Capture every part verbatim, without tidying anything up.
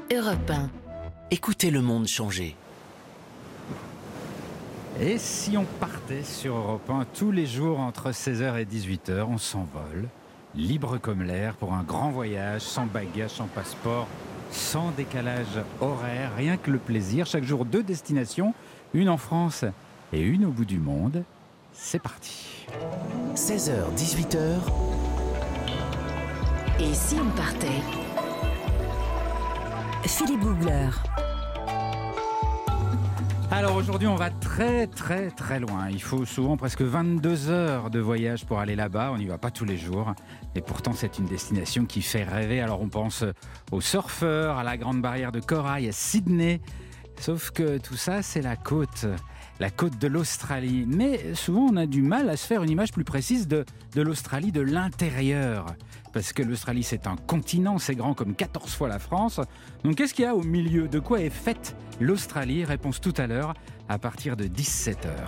Europe un. Écoutez le monde changer. Et si on partait sur Europe un tous les jours entre seize heures et dix-huit heures, on s'envole, libre comme l'air, pour un grand voyage, sans bagages, sans passeport, sans décalage horaire, rien que le plaisir. Chaque jour, deux destinations, une en France et une au bout du monde. C'est parti. seize heures, dix-huit heures. Et si on partait ? Philippe Googler. Alors aujourd'hui, on va très très très loin. Il faut souvent presque vingt-deux heures de voyage pour aller là-bas. On n'y va pas tous les jours. Et pourtant, c'est une destination qui fait rêver. Alors on pense aux surfeurs, à la grande barrière de corail, à Sydney. Sauf que tout ça, c'est la côte. La côte de l'Australie. Mais souvent, on a du mal à se faire une image plus précise de, de l'Australie de l'intérieur. Parce que l'Australie, c'est un continent, c'est grand comme quatorze fois la France. Donc qu'est-ce qu'il y a au milieu ? De quoi est faite l'Australie ? Réponse tout à l'heure, à partir de dix-sept heures.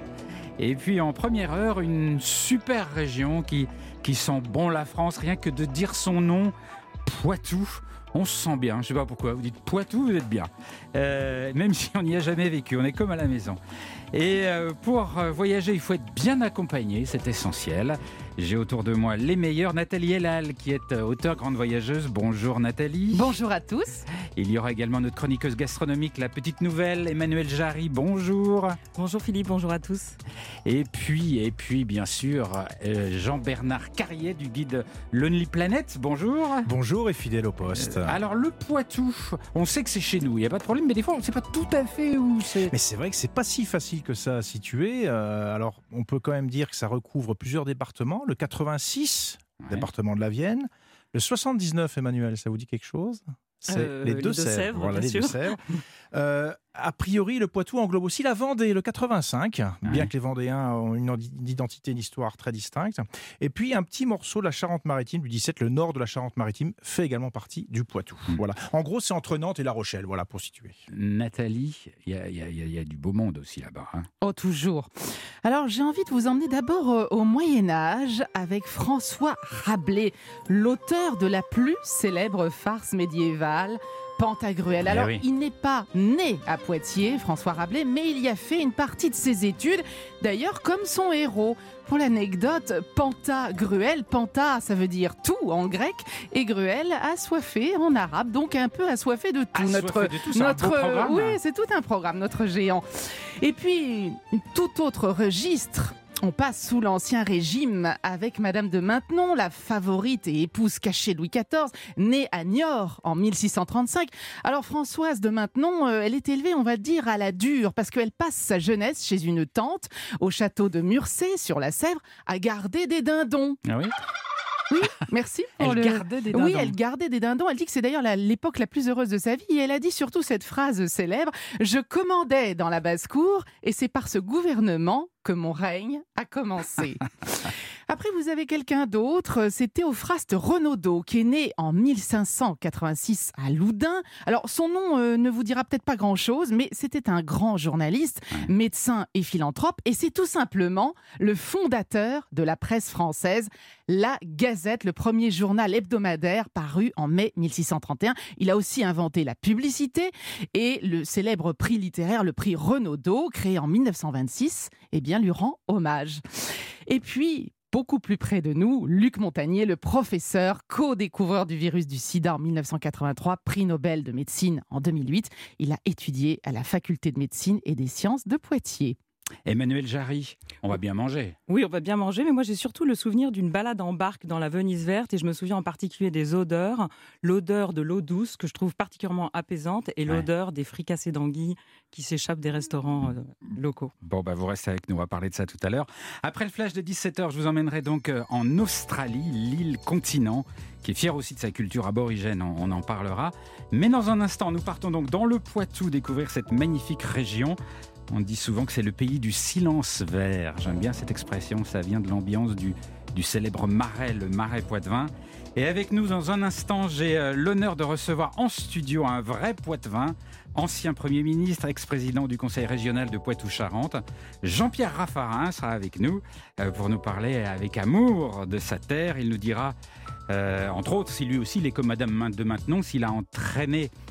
Et puis en première heure, une super région qui, qui sent bon la France, rien que de dire son nom, Poitou. On se sent bien, je ne sais pas pourquoi. Vous dites Poitou, vous êtes bien. Euh, même si on n'y a jamais vécu, on est comme à la maison. Et euh, pour voyager, il faut être bien accompagné, c'est essentiel. J'ai autour de moi les meilleurs. Nathalie Elal, qui est auteure, grande voyageuse. Bonjour Nathalie. Bonjour à tous. Il y aura également notre chroniqueuse gastronomique, la petite nouvelle, Emmanuel Jarry. Bonjour. Bonjour Philippe, bonjour à tous. Et puis, et puis bien sûr, euh, Jean-Bernard Carrier du guide Lonely Planet. Bonjour. Bonjour et fidèle au poste. Euh, alors le Poitou, on sait que c'est chez nous, il n'y a pas de problème, mais des fois on ne sait pas tout à fait où c'est. Mais c'est vrai que c'est pas si facile que ça à situer. Euh, alors on peut quand même dire que ça recouvre plusieurs départements. Le quatre-vingt-six, ouais. Département de la Vienne. Le soixante-dix-neuf, Emmanuel, ça vous dit quelque chose ? C'est euh, les Deux-Sèvres. Voilà, les Deux-Sèvres. Euh, a priori, le Poitou englobe aussi la Vendée, le quatre-vingt-cinq, ouais. Bien que les Vendéens ont une identité, une histoire très distincte. Et puis, un petit morceau de la Charente-Maritime, du dix-sept, le nord de la Charente-Maritime, fait également partie du Poitou. Mmh. Voilà. En gros, c'est entre Nantes et La Rochelle, voilà, pour situer. Nathalie, il y, y, y, y a du beau monde aussi là-bas. Hein. Oh, toujours. Alors, j'ai envie de vous emmener d'abord euh, au Moyen-Âge avec François Rabelais, l'auteur de la plus célèbre farce médiévale, Pantagruel. Alors, oui. Il n'est pas né à Poitiers, François Rabelais, mais il y a fait une partie de ses études, d'ailleurs comme son héros. Pour l'anecdote, Pantagruel, Panta, ça veut dire tout en grec, et Gruel, assoiffé en arabe, donc un peu assoiffé de tout. Notre, de tout, c'est notre, un beau programme. Oui, c'est tout un programme, notre géant. Et puis, tout autre registre. On passe sous l'Ancien Régime avec Madame de Maintenon, la favorite et épouse cachée de Louis quatorze, née à Niort en mille six cent trente-cinq. Alors Françoise de Maintenon, euh, elle est élevée, on va dire, à la dure, parce qu'elle passe sa jeunesse chez une tante au château de Murcé, sur la Sèvre, à garder des dindons. Ah oui ? Oui, merci. Pour elle le... gardait des dindons. Oui, elle gardait des dindons. Elle dit que c'est d'ailleurs la, l'époque la plus heureuse de sa vie. Et elle a dit surtout cette phrase célèbre « Je commandais dans la basse-cour et c'est par ce gouvernement que mon règne a commencé. » Après, vous avez quelqu'un d'autre, c'est Théophraste Renaudot, qui est né en mille cinq cent quatre-vingt-six à Loudun. Alors, son nom euh, ne vous dira peut-être pas grand-chose, mais c'était un grand journaliste, ouais. médecin et philanthrope, et c'est tout simplement le fondateur de la presse française, La Gazette, le premier journal hebdomadaire paru en mai mille six cent trente et un. Il a aussi inventé la publicité, et le célèbre prix littéraire, le prix Renaudot, créé en mille neuf cent vingt-six, eh bien, lui rend hommage. Et puis, beaucoup plus près de nous, Luc Montagnier, le professeur, co-découvreur du virus du sida en mille neuf cent quatre-vingt-trois, prix Nobel de médecine en deux mille huit. Il a étudié à la faculté de médecine et des sciences de Poitiers. Emmanuel Jarry, on va bien manger. Oui, on va bien manger, mais moi j'ai surtout le souvenir d'une balade en barque dans la Venise verte, et je me souviens en particulier des odeurs, l'odeur de l'eau douce que je trouve particulièrement apaisante, et l'odeur ouais. des fricassés d'anguilles qui s'échappent des restaurants euh, locaux. Bon, bah vous restez avec nous, on va parler de ça tout à l'heure. Après le flash de dix-sept heures, je vous emmènerai donc en Australie, l'île continent, qui est fière aussi de sa culture aborigène, on, on en parlera. Mais dans un instant, nous partons donc dans le Poitou découvrir cette magnifique région. On dit souvent que c'est le pays du silence vert. J'aime bien cette expression, ça vient de l'ambiance du, du célèbre marais, le marais poitevin. Et avec nous, dans un instant, j'ai euh, l'honneur de recevoir en studio un vrai poitevin, ancien Premier ministre, ex-président du Conseil régional de Poitou-Charentes. Jean-Pierre Raffarin sera avec nous euh, pour nous parler avec amour de sa terre. Il nous dira, euh, entre autres, si lui aussi, il est comme Madame de Maintenon, s'il a entraîné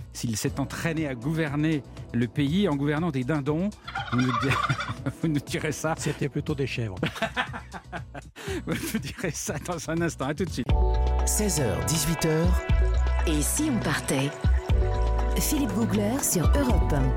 s'il s'est entraîné à gouverner le pays en gouvernant des dindons. Vous nous direz, vous nous direz ça. C'était plutôt des chèvres. Vous nous direz ça dans un instant. À tout de suite. seize heures, dix-huit heures. Et si on partait? Philippe Googler sur Europe un.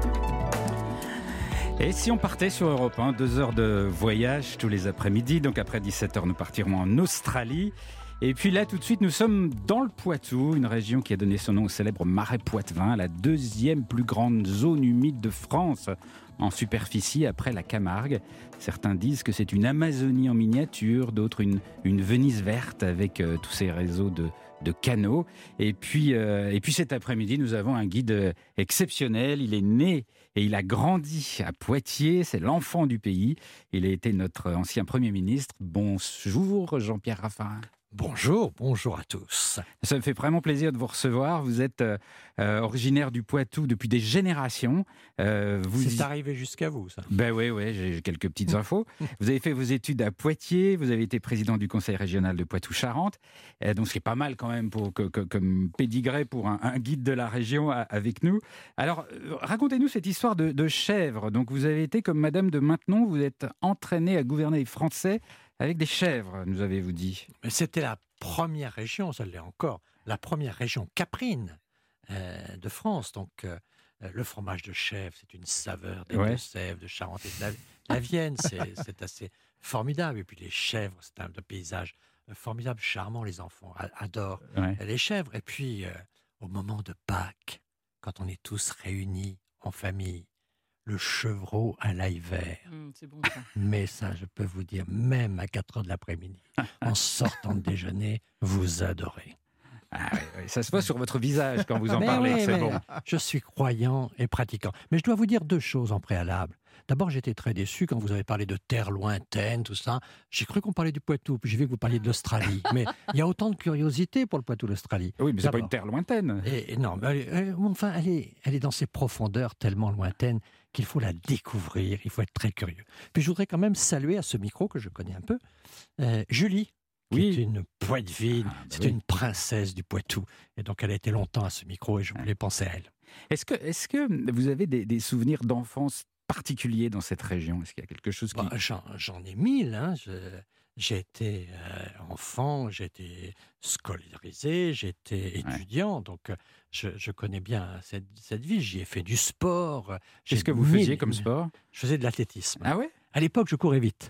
Et si on partait sur Europe un, deux heures de voyage tous les après-midi. Donc après dix-sept heures, nous partirons en Australie. Et puis là, tout de suite, nous sommes dans le Poitou, une région qui a donné son nom au célèbre marais poitevin, la deuxième plus grande zone humide de France en superficie après la Camargue. Certains disent que c'est une Amazonie en miniature, d'autres une, une Venise verte avec euh, tous ces réseaux de, de canaux. Et puis, euh, et puis cet après-midi, nous avons un guide exceptionnel. Il est né et il a grandi à Poitiers. C'est l'enfant du pays. Il a été notre ancien Premier ministre. Bonjour Jean-Pierre Raffarin. Bonjour, bonjour à tous. Ça me fait vraiment plaisir de vous recevoir. Vous êtes euh, euh, originaire du Poitou depuis des générations. Euh, vous C'est y... arrivé jusqu'à vous, ça. Ben oui, oui, j'ai quelques petites infos. Vous avez fait vos études à Poitiers, vous avez été président du conseil régional de Poitou-Charentes, euh, donc ce qui est pas mal quand même pour, que, que, comme pédigré pour un, un guide de la région à, avec nous. Alors, euh, racontez-nous cette histoire de, de chèvre. Donc vous avez été comme Madame de Maintenon, vous êtes entraînée à gouverner les Français avec des chèvres, nous avez-vous dit. Mais c'était la première région, ça l'est encore, la première région caprine euh, de France. Donc, euh, le fromage de chèvre, c'est une saveur des Ouais. Deux-Sèvres, de Charente et de la, la Vienne. C'est, c'est assez formidable. Et puis, les chèvres, c'est un paysage formidable, charmant. Les enfants adorent Ouais. les chèvres. Et puis, euh, au moment de Pâques, quand on est tous réunis en famille, le chevreau à l'ail vert. Mmh, c'est bon ça. Mais ça, je peux vous dire, même à quatre heures de l'après-midi, en sortant de déjeuner, vous adorez. Ah, oui, oui, ça se voit sur votre visage quand vous en Mais parlez, oui, c'est mais bon. Je suis croyant et pratiquant. Mais je dois vous dire deux choses en préalable. D'abord, j'étais très déçu quand vous avez parlé de terres lointaines, tout ça. J'ai cru qu'on parlait du Poitou, puis j'ai vu que vous parliez de l'Australie. Mais il y a autant de curiosité pour le Poitou, l'Australie. Oui, mais c'est pas D'abord. une terre lointaine. Et, et non, mais elle, elle- enfin, elle est, elle est dans ses profondeurs tellement lointaines qu'il faut la découvrir, il faut être très curieux. Puis je voudrais quand même saluer à ce micro, que je connais un peu, euh, Julie, qui Oui. est une Poitevine, Ah, bah c'est oui. une princesse du Poitou. Et donc elle a été longtemps à ce micro et je voulais penser à elle. Est-ce que, est-ce que vous avez des, des souvenirs d'enfance particuliers dans cette région? Est-ce qu'il y a quelque chose qui... Bon, j'en, j'en ai mille. Hein. Je- j'ai été euh, enfant, j'ai été scolarisé, j'ai été étudiant, donc euh, je, je connais bien cette, cette vie. J'y ai fait du sport. euh, j'ai Qu'est-ce que vous mille- faisiez comme sport? Je faisais de l'athlétisme. Ah ouais? À l'époque, je courais vite.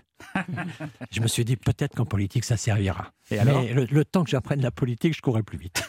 Je me suis dit, peut-être qu'en politique, ça servira. Et alors? Mais le, le temps que j'apprenne la politique, je courais plus vite.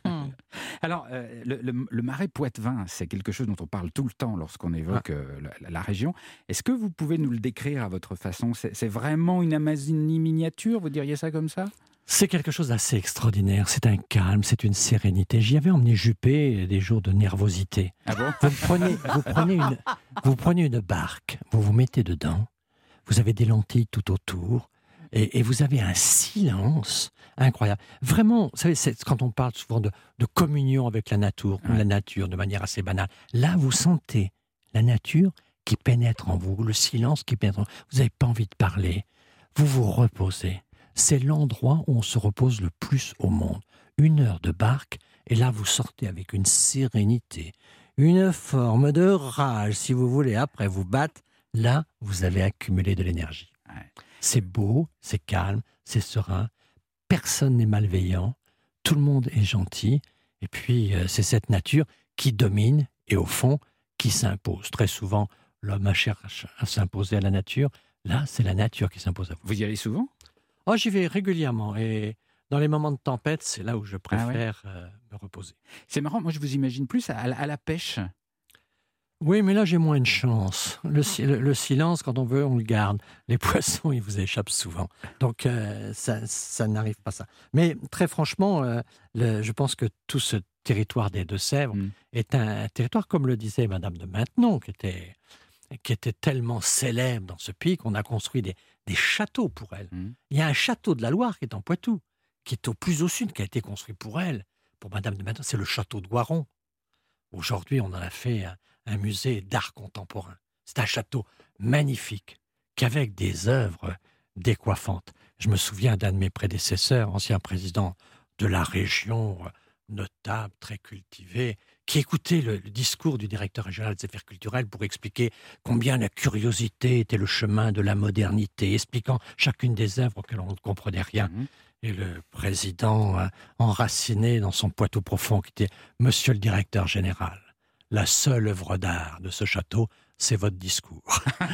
Alors, euh, le, le- le marais poitevin, c'est quelque chose dont on parle tout le temps lorsqu'on évoque Ah. euh, la, la région. Est-ce que vous pouvez nous le décrire à votre façon? C'est, c'est vraiment une Amazonie miniature, vous diriez ça comme ça? C'est quelque chose d'assez extraordinaire. C'est un calme, c'est une sérénité. J'y avais emmené Juppé des jours de nervosité. Ah bon? Vous prenez, vous, prenez une, vous prenez une barque, vous vous mettez dedans, vous avez des lentilles tout autour, et, et vous avez un silence incroyable. Vraiment, vous savez, c'est quand on parle souvent de, de communion avec la nature, Ouais. la nature de manière assez banale. Là, vous sentez la nature qui pénètre en vous, le silence qui pénètre en vous. Vous n'avez pas envie de parler. Vous vous reposez. C'est l'endroit où on se repose le plus au monde. Une heure de barque, et là, vous sortez avec une sérénité, une forme de rage, si vous voulez, après vous battre. Là, vous avez accumulé de l'énergie. Ouais. C'est beau, c'est calme, c'est serein. Personne n'est malveillant. Tout le monde est gentil. Et puis, euh, c'est cette nature qui domine et, au fond, qui s'impose. Très souvent, l'homme cherche à s'imposer à la nature. Là, c'est la nature qui s'impose à vous. Vous y allez souvent? Oh, j'y vais régulièrement. Et dans les moments de tempête, c'est là où je Ah préfère euh, me reposer. C'est marrant, moi je vous imagine plus à, à la pêche. Oui, mais là, j'ai moins de chance. Le, si- le- le silence, quand on veut, on le garde. Les poissons, ils vous échappent souvent. Donc, euh, ça, ça n'arrive pas ça. Mais très franchement, euh, le- je pense que tout ce territoire des Deux-Sèvres Mm. est un territoire, comme le disait Madame de Maintenon, qui était, qui était tellement célèbre dans ce pays qu'on a construit des, des châteaux pour elle. Mm. Il y a un château de la Loire qui est en Poitou, qui est au plus au sud, qui a été construit pour elle, pour Madame de Maintenon. C'est le château de Guaron. Aujourd'hui, on en a fait un, un musée d'art contemporain. C'est un château magnifique, qu'avec des œuvres décoiffantes. Je me souviens d'un de mes prédécesseurs, ancien président de la région notable, très cultivé, qui écoutait le, le discours du directeur régional des affaires culturelles pour expliquer combien la curiosité était le chemin de la modernité, expliquant chacune des œuvres auxquelles on ne comprenait rien. Mmh. Et le président, euh, enraciné dans son Poitou profond, qui était « Monsieur le directeur général, la seule œuvre d'art de ce château, c'est votre discours. »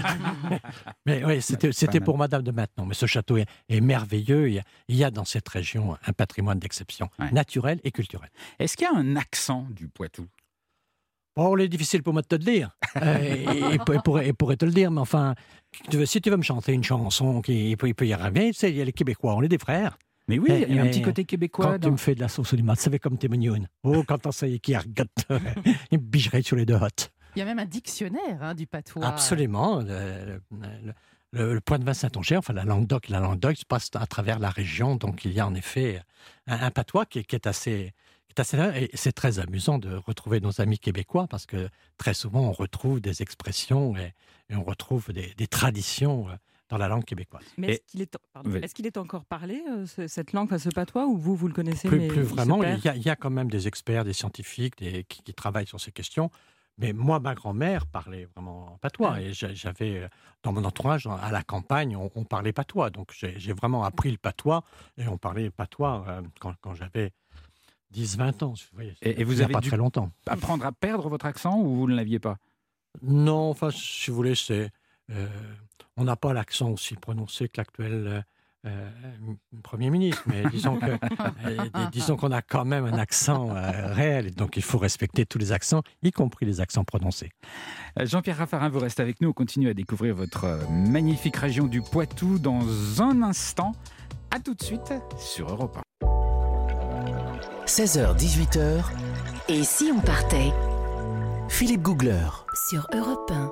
Mais oui, c'était, c'était pour Madame de Maintenon. Mais ce château est, est merveilleux. Il y, a, il y a dans cette région un patrimoine d'exception, ouais. naturel et culturel. Est-ce qu'il y a un accent du Poitou ? Oh, il est difficile pour moi de te le dire. euh, il, pourrait, il pourrait te le dire, mais enfin, si tu veux me chanter une chanson, qui, il, peut, il peut y arriver, tu sais, il y a les Québécois, on est des frères. Mais oui, il y a un petit côté québécois. Quand dans... tu me fais de la sauce au limate, ça fait comme tes mignonnes. Oh, quand on sait qui regarde, il me bigerait sur les deux hottes. Il y a même un dictionnaire hein, du patois. Absolument. Le, le, le, le point de Vin-Saint-Onger, enfin la Languedoc, la Languedoc se passe à travers la région, donc il y a en effet un, un patois qui, qui est assez... qui est assez et c'est très amusant de retrouver nos amis québécois parce que très souvent on retrouve des expressions et, et on retrouve des, des traditions dans la langue québécoise. Mais est-ce qu'il est, pardon, oui. est-ce qu'il est encore parlé, euh, ce, cette langue, enfin, ce patois, ou vous, vous le connaissez Plus, mais plus il vraiment. Il y, a, il y a quand même des experts, des scientifiques des, qui, qui travaillent sur ces questions. Mais moi, ma grand-mère parlait vraiment patois. Ah. Et j'avais, dans mon entourage, à la campagne, on, on parlait patois. Donc j'ai, j'ai vraiment appris le patois. Et on parlait patois euh, quand, quand j'avais dix vingt ans. Vous voyez, et, et vous avez pas dû très longtemps. apprendre à perdre votre accent ou vous ne l'aviez pas ? Non, enfin, si vous voulez, c'est... Euh, on n'a pas l'accent aussi prononcé que l'actuel euh, Premier ministre, mais disons, que, euh, disons qu'on a quand même un accent euh, réel, donc il faut respecter tous les accents, y compris les accents prononcés. Jean-Pierre Raffarin, vous restez avec nous, on continue à découvrir votre magnifique région du Poitou dans un instant. À tout de suite sur Europe un. seize heures dix-huit heures. Et si on partait ? Philippe Googler. Sur Europe un.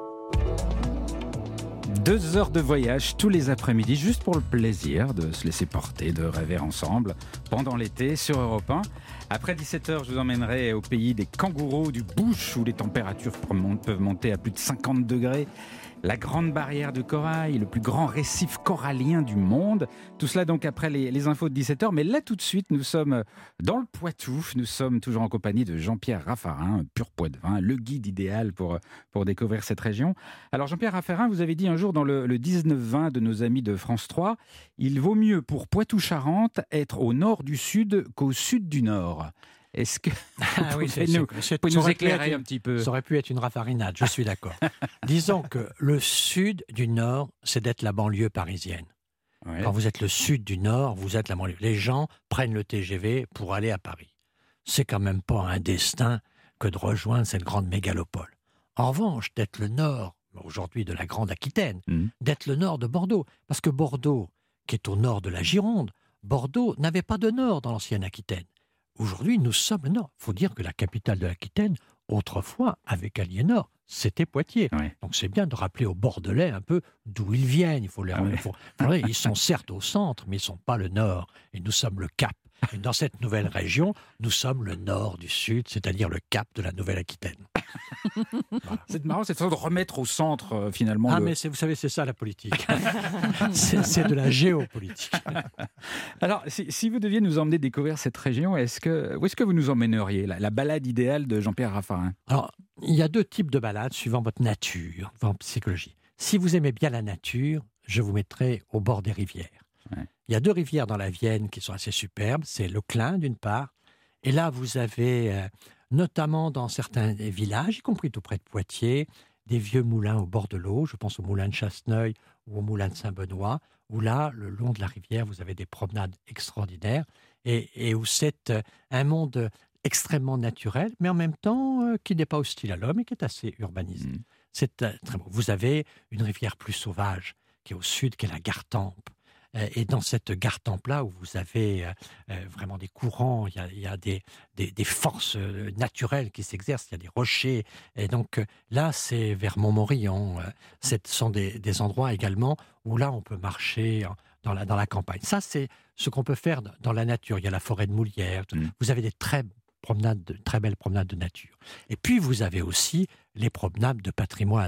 Deux heures de voyage tous les après-midi, juste pour le plaisir de se laisser porter, de rêver ensemble pendant l'été sur Europe un. Après dix-sept heures, je vous emmènerai au pays des kangourous, du bush, où les températures peuvent monter à plus de cinquante degrés. La grande barrière de corail, le plus grand récif corallien du monde. Tout cela donc après les, les infos de dix-sept heures. Mais là tout de suite, nous sommes dans le Poitou. Nous sommes toujours en compagnie de Jean-Pierre Raffarin, pur Poitevin, le guide idéal pour, pour découvrir cette région. Alors Jean-Pierre Raffarin, vous avez dit un jour dans le, le dix-neuf vingt de nos amis de France trois, il vaut mieux pour Poitou-Charentes être au nord du sud qu'au sud du nord. Est-ce que ah vous oui, pouvez c'est, nous, c'est, pouvez nous éclairer une, un petit peu ? Ça aurait pu être une raffarinade, je suis d'accord. Disons que le sud du nord, c'est d'être la banlieue parisienne. Ouais. Quand vous êtes le sud du nord, vous êtes la banlieue. Les gens prennent le T G V pour aller à Paris. C'est quand même pas un destin que de rejoindre cette grande mégalopole. En revanche, d'être le nord, aujourd'hui de la Grande Aquitaine, mmh. d'être le nord de Bordeaux. Parce que Bordeaux, qui est au nord de la Gironde, Bordeaux n'avait pas de nord dans l'ancienne Aquitaine. Aujourd'hui, nous sommes le nord. Il faut dire que la capitale de l'Aquitaine, autrefois, avec Aliénor, c'était Poitiers. Oui. Donc c'est bien de rappeler aux Bordelais un peu d'où ils viennent. Il faut les... ah oui. faut... Ils sont certes au centre, mais ils ne sont pas le nord. Et nous sommes le Cap. Et dans cette nouvelle région, nous sommes le nord du sud, c'est-à-dire le Cap de la Nouvelle-Aquitaine. Voilà. C'est marrant, c'est de remettre au centre, euh, finalement. Ah, le... mais c'est, vous savez, c'est ça la politique. c'est, c'est de la géopolitique. Alors, si, si vous deviez nous emmener découvrir cette région, est-ce que, où est-ce que vous nous emmèneriez, la, la balade idéale de Jean-Pierre Raffarin ? Alors, il y a deux types de balades suivant votre nature, votre psychologie. Si vous aimez bien la nature, je vous mettrai au bord des rivières. Ouais. Il y a deux rivières dans la Vienne qui sont assez superbes. C'est le Clin, d'une part. Et là, vous avez, euh, notamment dans certains villages, y compris tout près de Poitiers, des vieux moulins au bord de l'eau. Je pense au moulin de Chasseneuil ou au moulin de Saint-Benoît, où là, le long de la rivière, vous avez des promenades extraordinaires et, et où c'est euh, un monde extrêmement naturel, mais en même temps euh, qui n'est pas hostile à l'homme et qui est assez urbanisé. Mmh. C'est euh, très bon. Vous avez une rivière plus sauvage qui est au sud, qui est la Gartempe. Et dans cette Gartempe-là, où vous avez euh, vraiment des courants, il y a, il y a des, des, des forces naturelles qui s'exercent, il y a des rochers. Et donc là, c'est vers Montmorillon. Ce sont des, des endroits également où là, on peut marcher dans la, dans la campagne. Ça, c'est ce qu'on peut faire dans la nature. Il y a la forêt de Moulières. Mmh. Vous avez des très, promenades, de, très belles promenades de nature. Et puis, vous avez aussi les promenades de patrimoine.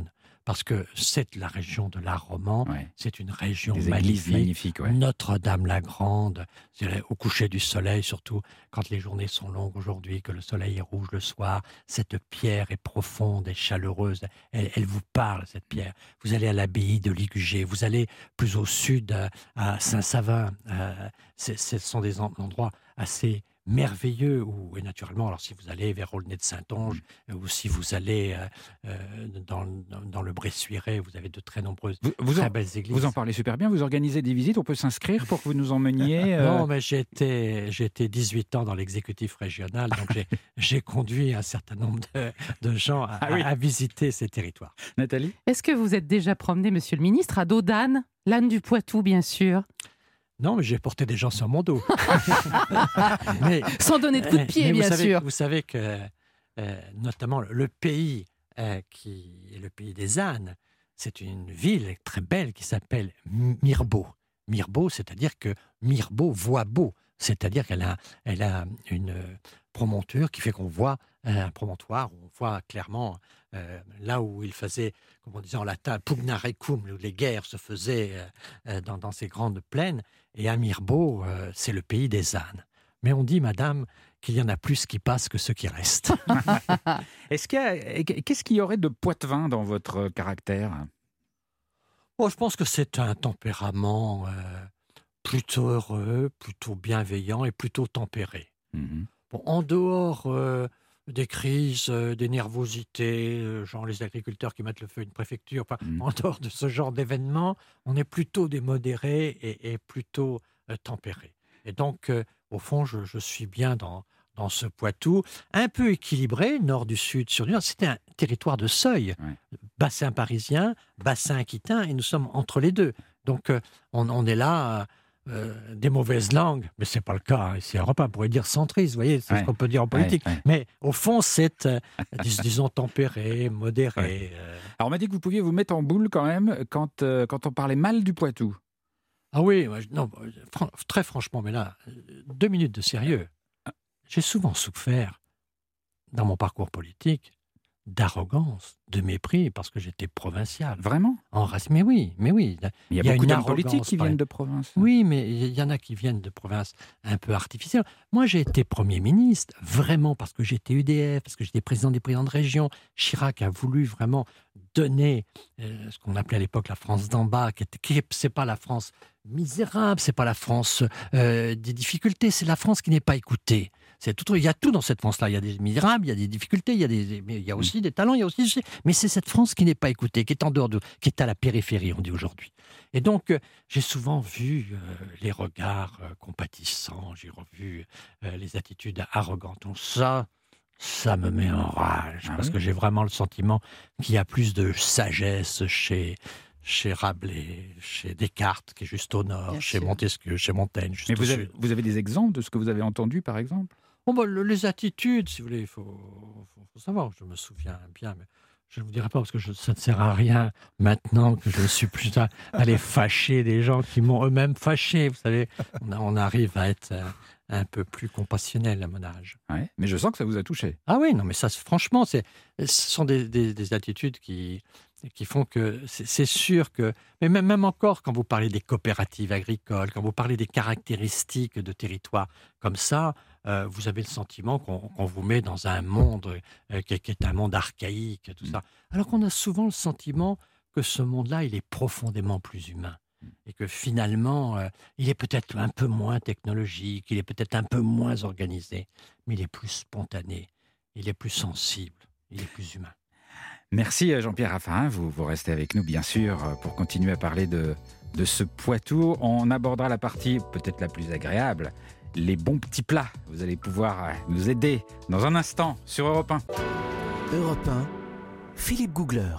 parce que c'est la région de l'art roman, Ouais. c'est une région Des églises magnifique. magnifiques, ouais. Notre-Dame-la-Grande, je dirais, au coucher du soleil, surtout quand les journées sont longues aujourd'hui, que le soleil est rouge le soir, cette pierre est profonde et chaleureuse, elle, elle vous parle, cette pierre. Vous allez à l'abbaye de Ligugé, vous allez plus au sud, à, à Saint-Savin, euh, c'est- ce sont des en- endroits assez merveilleux, où, et naturellement, alors si vous allez vers Aulnay de Saintonge, euh, ou si vous allez euh, euh, dans, dans, dans le Bressuiret, vous avez de très nombreuses, Vous, vous très en, belles églises. vous en parlez super bien, vous organisez des visites, on peut s'inscrire pour que vous nous emmeniez euh, Non, mais j'ai été, j'ai été dix-huit ans dans l'exécutif régional, donc j'ai, j'ai conduit un certain nombre de, de gens à, Ah oui. à visiter ces territoires. Nathalie? Est-ce que vous êtes déjà promené, monsieur le ministre, à dos d'âne, l'âne du Poitou, bien sûr, Non, mais j'ai porté des gens sur mon dos. mais, sans donner de coups de pied, mais vous bien savez, sûr. Vous savez que, euh, notamment, le pays euh, qui est le pays des ânes, c'est une ville très belle qui s'appelle Mirebeau. Mirebeau, c'est-à-dire que Mirebeau voit beau. C'est-à-dire qu'elle a, elle a une promonture qui fait qu'on voit euh, un promontoire, où on voit clairement euh, là où il faisait, comme on disait en latin, pugnarecum, où les guerres se faisaient euh, euh, dans, dans ces grandes plaines. Et à Mirebeau, euh, c'est le pays des ânes. Mais on dit, madame, qu'il y en a plus qui passent que ceux qui restent. Est-ce qu'il y a- Qu'est-ce qu'il y aurait de poitevin dans votre caractère? Bon, je pense que c'est un tempérament euh, plutôt heureux, plutôt bienveillant et plutôt tempéré. Mhm. Bon, en dehors euh, des crises, euh, des nervosités, euh, genre les agriculteurs qui mettent le feu à une préfecture, enfin, Mhm. en dehors de ce genre d'événements, on est plutôt des modérés et, et plutôt euh, tempérés. Et donc, euh, au fond, je, je suis bien dans, dans ce Poitou, un peu équilibré, nord du sud sur du nord. C'était un territoire de seuil, Ouais. bassin parisien, bassin aquitain, et nous sommes entre les deux. Donc, euh, on, on est là... euh, des mauvaises langues, mais c'est pas le cas. Ici à Europe un, on pourrait dire centriste, vous voyez, c'est Ouais. ce qu'on peut dire en politique. Ouais, ouais. Mais au fond, c'est, euh, dis- disons, tempéré, modéré. Ouais. euh. Alors on m'a dit que vous pouviez vous mettre en boule quand même quand, euh, quand on parlait mal du Poitou. Ah oui, moi, je- non, euh, fran- très franchement, mais là, euh, deux minutes de sérieux. J'ai souvent souffert, dans mon parcours politique, d'arrogance, de mépris, parce que j'étais provincial. Vraiment? En race, mais oui, mais oui. Il y a Il y a beaucoup une d'hommes politiques arrogance, qui par viennent de province. Oui, mais il y en a qui viennent de provinces un peu artificielles. Moi, j'ai été Premier ministre, vraiment, parce que j'étais U D F, parce que j'étais président des présidents de région. Chirac a voulu vraiment donner euh, ce qu'on appelait à l'époque la France d'en bas, qui était, qui, c'est pas la France misérable, c'est pas la France euh, des difficultés, c'est la France qui n'est pas écoutée. C'est tout, il y a tout dans cette France-là. Il y a des misérables, il y a des difficultés, il y a, des, mais il y a aussi des talents, il y a aussi. Mais c'est cette France qui n'est pas écoutée, qui est en dehors de, qui est à la périphérie, on dit aujourd'hui. Et donc, euh, j'ai souvent vu euh, les regards euh, compatissants, j'ai revu euh, les attitudes arrogantes. Donc ça, ça me met en rage, Ah parce oui que j'ai vraiment le sentiment qu'il y a plus de sagesse chez, chez Rabelais, chez Descartes, qui est juste au nord, Bien chez sûr. Montesquieu, chez Montaigne, juste Mais au vous avez, sud. vous avez des exemples de ce que vous avez entendu, par exemple? Bon, bah, le- les attitudes, si vous voulez, il faut, faut- faut savoir. Je me souviens bien, mais je ne vous dirai pas parce que je- ça ne sert à rien maintenant que je ne suis plus à aller fâcher des gens qui m'ont eux-mêmes fâché. Vous savez, on, a- on arrive à être euh, un peu plus compassionnel à mon âge. Ouais. Mais je sens que ça vous a touché. Ah oui, non, mais ça, c'est- franchement, c'est, ce sont des, des- des attitudes qui, qui font que c'est, c'est sûr que... Mais même, même encore, quand vous parlez des coopératives agricoles, quand vous parlez des caractéristiques de territoires comme ça, euh, vous avez le sentiment qu'on, qu'on vous met dans un monde euh, qui, est, qui est un monde archaïque, tout ça. Alors qu'on a souvent le sentiment que ce monde-là, il est profondément plus humain. Et que finalement, euh, il est peut-être un peu moins technologique, il est peut-être un peu moins organisé, mais il est plus spontané, il est plus sensible, il est plus humain. Merci euh, Jean-Pierre Raffarin, vous, vous restez avec nous bien sûr euh, pour continuer à parler de, de ce Poitou. On abordera la partie peut-être la plus agréable, les bons petits plats. Vous allez pouvoir euh, nous aider dans un instant sur Europe un. Europe un, Philippe Googler.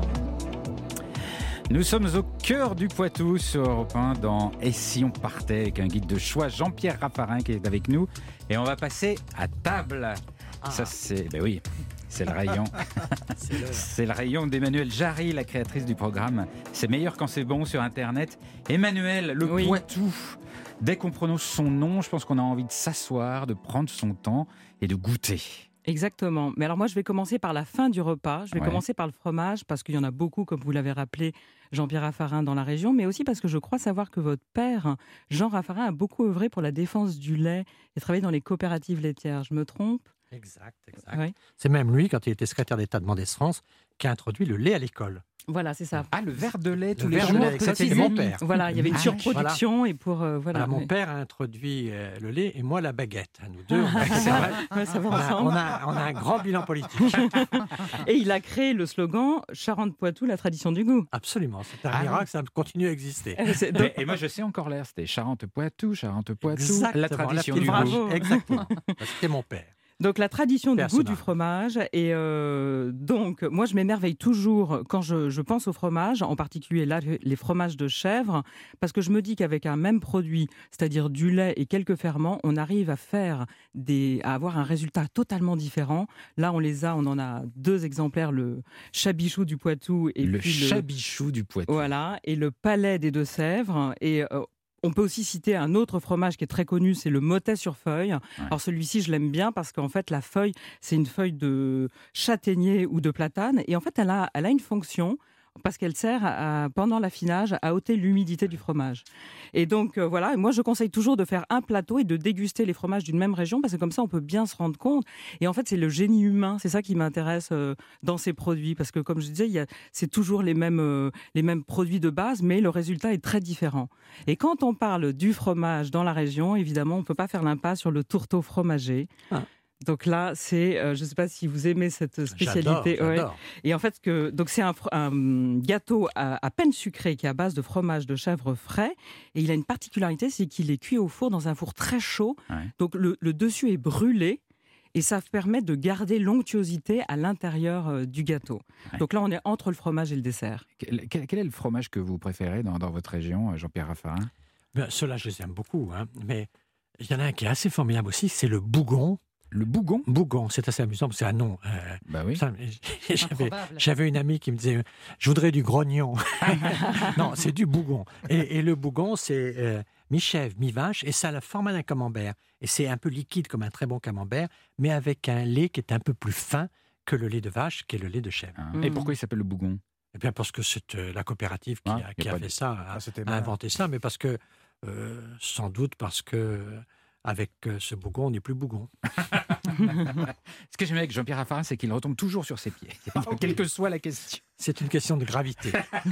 Nous sommes au cœur du Poitou sur Europe un dans Et si on partait avec un guide de choix, Jean-Pierre Raffarin qui est avec nous. Et on va passer à table. Ah. Ça c'est, ben oui, c'est le rayon. C'est l'heure. C'est le rayon d'Emmanuelle Jarry, la créatrice du programme C'est meilleur quand c'est bon sur Internet. Emmanuel, le Oui. Poitou. Dès qu'on prononce son nom, je pense qu'on a envie de s'asseoir, de prendre son temps et de goûter. Exactement. Mais alors moi, je vais commencer par la fin du repas. Je vais Ouais. commencer par le fromage parce qu'il y en a beaucoup, comme vous l'avez rappelé, Jean-Pierre Raffarin dans la région, mais aussi parce que je crois savoir que votre père, Jean Raffarin, a beaucoup œuvré pour la défense du lait et travaillé dans les coopératives laitières. Je me trompe? Exact, exact. Oui. C'est même lui, quand il était secrétaire d'État de Mendès France, qui a introduit le lait à l'école. Voilà, c'est ça. Ah, le verre de lait tous Le les verre de jours. lait, petit c'était ami. mon père. Voilà, il y avait une Ah, surproduction et pour euh, voilà. Voilà, mon mais- père a introduit euh, le lait et moi la baguette. Nous deux, on a, C'est vrai. Ouais, ça va on a- ensemble. on a- on a un grand bilan politique. Et il a créé le slogan Charente-Poitou, la tradition du goût. Absolument, c'est un Ah miracle, ça continue à exister. C'est- donc- Mais- et moi, je sais encore l'air. C'était Charente-Poitou, Charente-Poitou, Exactement, la tradition petite du vache. goût. Bravo. Exactement. C'était mon père. Donc la tradition du goût Personnage. du fromage. Et euh, donc, moi, je m'émerveille toujours quand je, je pense au fromage, en particulier là, les fromages de chèvre, parce que je me dis qu'avec un même produit, c'est-à-dire du lait et quelques ferments, on arrive à faire des, à avoir un résultat totalement différent. Là, on les a, on en a deux exemplaires, le chabichou du Poitou et Le puis chabichou du Poitou. voilà, et le palais des Deux-Sèvres. Et euh, on peut aussi citer un autre fromage qui est très connu, c'est le motet sur feuille. Alors celui-ci, je l'aime bien parce qu'en fait, la feuille, c'est une feuille de châtaignier ou de platane. Et en fait, elle a, elle a une fonction parce qu'elle sert, à- pendant l'affinage, à ôter l'humidité du fromage. Et donc, euh, voilà, et moi, je conseille toujours de faire un plateau et de déguster les fromages d'une même région, parce que comme ça, on peut bien se rendre compte. Et en fait, c'est le génie humain, c'est ça qui m'intéresse euh, dans ces produits, parce que, comme je disais, il y a- c'est toujours les mêmes, euh, les mêmes produits de base, mais le résultat est très différent. Et quand on parle du fromage dans la région, évidemment, on ne peut pas faire l'impasse sur le tourteau fromager. Ah. Donc là, c'est, euh, je ne sais pas si vous aimez cette spécialité. J'adore, Ouais. j'adore. Et en fait, que, donc c'est un, fr- un gâteau à, à peine sucré qui est à base de fromage de chèvre frais. Et il a une particularité, c'est qu'il est cuit au four dans un four très chaud. Ouais. Donc le, le dessus est brûlé. Et ça permet de garder l'onctuosité à l'intérieur euh, du gâteau. Ouais. Donc là, on est entre le fromage et le dessert. Quel, quel- quel est le fromage que vous préférez dans, dans votre région, Jean-Pierre Raffarin? Ben, ceux-là, je les aime beaucoup. Hein. Mais il y en a un qui est assez formidable aussi, c'est le bougon. Le bougon? Bougon, c'est assez amusant, parce que c'est un nom. euh, Bah oui. ça, j'avais, j'avais une amie qui me disait « Je voudrais du grognon ». Non, c'est du bougon. Et, et le bougon, c'est euh, mi-chèvre, mi-vache, et ça a la forme d'un camembert. Et c'est un peu liquide comme un très bon camembert, mais avec un lait qui est un peu plus fin que le lait de vache, qui est le lait de chèvre. Hein. Mm. Et pourquoi il s'appelle le bougon? Eh bien, parce que c'est euh, la coopérative qui Ah, a, y a qui a pas fait de- ça, a, Ah, c'était a malin. inventé ça, mais parce que, euh, sans doute parce que, euh, avec euh, ce bougon, on n'est plus bougon. Ce que j'aime avec Jean-Pierre Raffarin, c'est qu'il retombe toujours sur ses pieds, quelle que soit la question. C'est une question de gravité.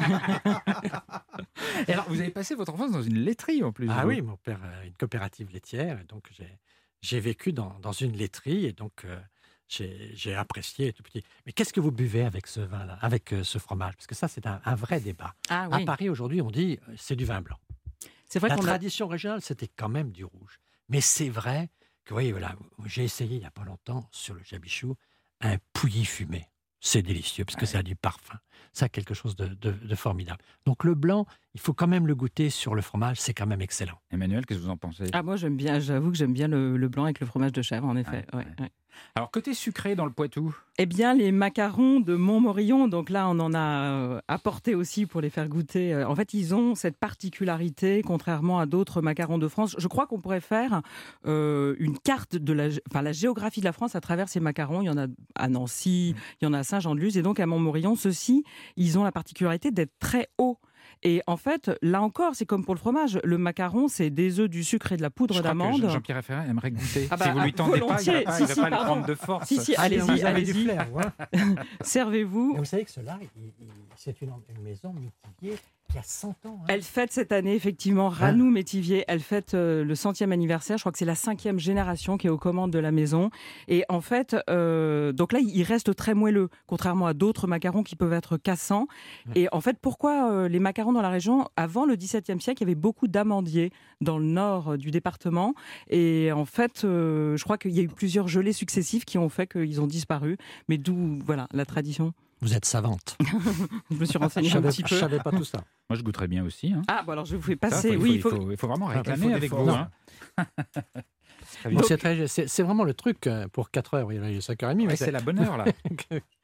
Et alors, vous avez passé votre enfance dans une laiterie en plus. Ah vous. oui, mon père a une coopérative laitière, et donc j'ai, j'ai vécu dans, dans une laiterie, et donc euh, j'ai, j'ai apprécié tout petit. Mais qu'est-ce que vous buvez avec ce vin-là, avec euh, ce fromage? Parce que ça, c'est un, un vrai débat. Ah À Paris, aujourd'hui, on dit euh, c'est du vin blanc. C'est vrai La qu'on a... tradition régionale, c'était quand même du rouge. Mais c'est vrai que, vous voyez, voilà, j'ai essayé il n'y a pas longtemps, sur le jabichou, un pouilly fumé. C'est délicieux, parce que ça a du parfum. Ça a quelque chose de, de- de formidable. Donc le blanc, il faut quand même le goûter sur le fromage, c'est quand même excellent. Emmanuel, qu'est-ce que vous en pensez? Ah, moi, j'aime bien, j'avoue que j'aime bien le, le blanc avec le fromage de chèvre, en effet. Ouais, Ouais, ouais. ouais. Alors, côté sucré dans le Poitou, Eh bien, les macarons de Montmorillon, donc là, on en a euh, apporté aussi pour les faire goûter. Euh, En fait, ils ont cette particularité, contrairement à d'autres macarons de France. Je crois qu'on pourrait faire euh, une carte de la, gé- enfin, la géographie de la France à travers ces macarons. Il y en a à Nancy, il y en a à Saint-Jean-de-Luz, et donc à Montmorillon, ceux-ci, ils ont la particularité d'être très hauts. Et en fait, là encore, c'est comme pour le fromage. Le macaron, c'est des œufs, du sucre et de la poudre je crois que d'amande. Jean-Pierre Raffarin aimerait goûter. Ah bah, si vous lui tendez pas, il ne volontiers. va pas, Si, il va si, pas le pardon. prendre de force. Si, si, Allez, allez-y, vous avez du allez-y. flair, vous, hein. Servez-vous. Mais vous savez que cela, c'est une, une maison Métivier qui a cent ans. hein. Elle fête cette année, effectivement, Ranou Métivier. Elle fête euh, le centième anniversaire. Je crois que c'est la cinquième génération qui est aux commandes de la maison. Et en fait, euh, donc là, il reste très moelleux, contrairement à d'autres macarons qui peuvent être cassants. Et en fait, pourquoi euh, les macarons dans la région? Avant le dix-septième siècle, il y avait beaucoup d'amandiers dans le nord euh, du département. Et en fait, euh, je crois qu'il y a eu plusieurs gelées successives qui ont fait qu'ils ont disparu. Mais d'où, voilà, la tradition. Vous êtes savante. Je me suis Je renseignée un savais, petit je peu. savais pas tout ça. Moi, je goûterais bien aussi. Hein. Ah, bon, alors je vous fais Ça, passer. faut- oui, il, faut, il faut. il faut- il faut vraiment Ah, il réclamer faut avec des vous. forces. Hein. Très bien. Donc, c'est, très- c'est- c'est vraiment le truc euh, pour quatre heures. Il est cinq heures trente. Ouais, mais c'est c'est- la bonne heure, là.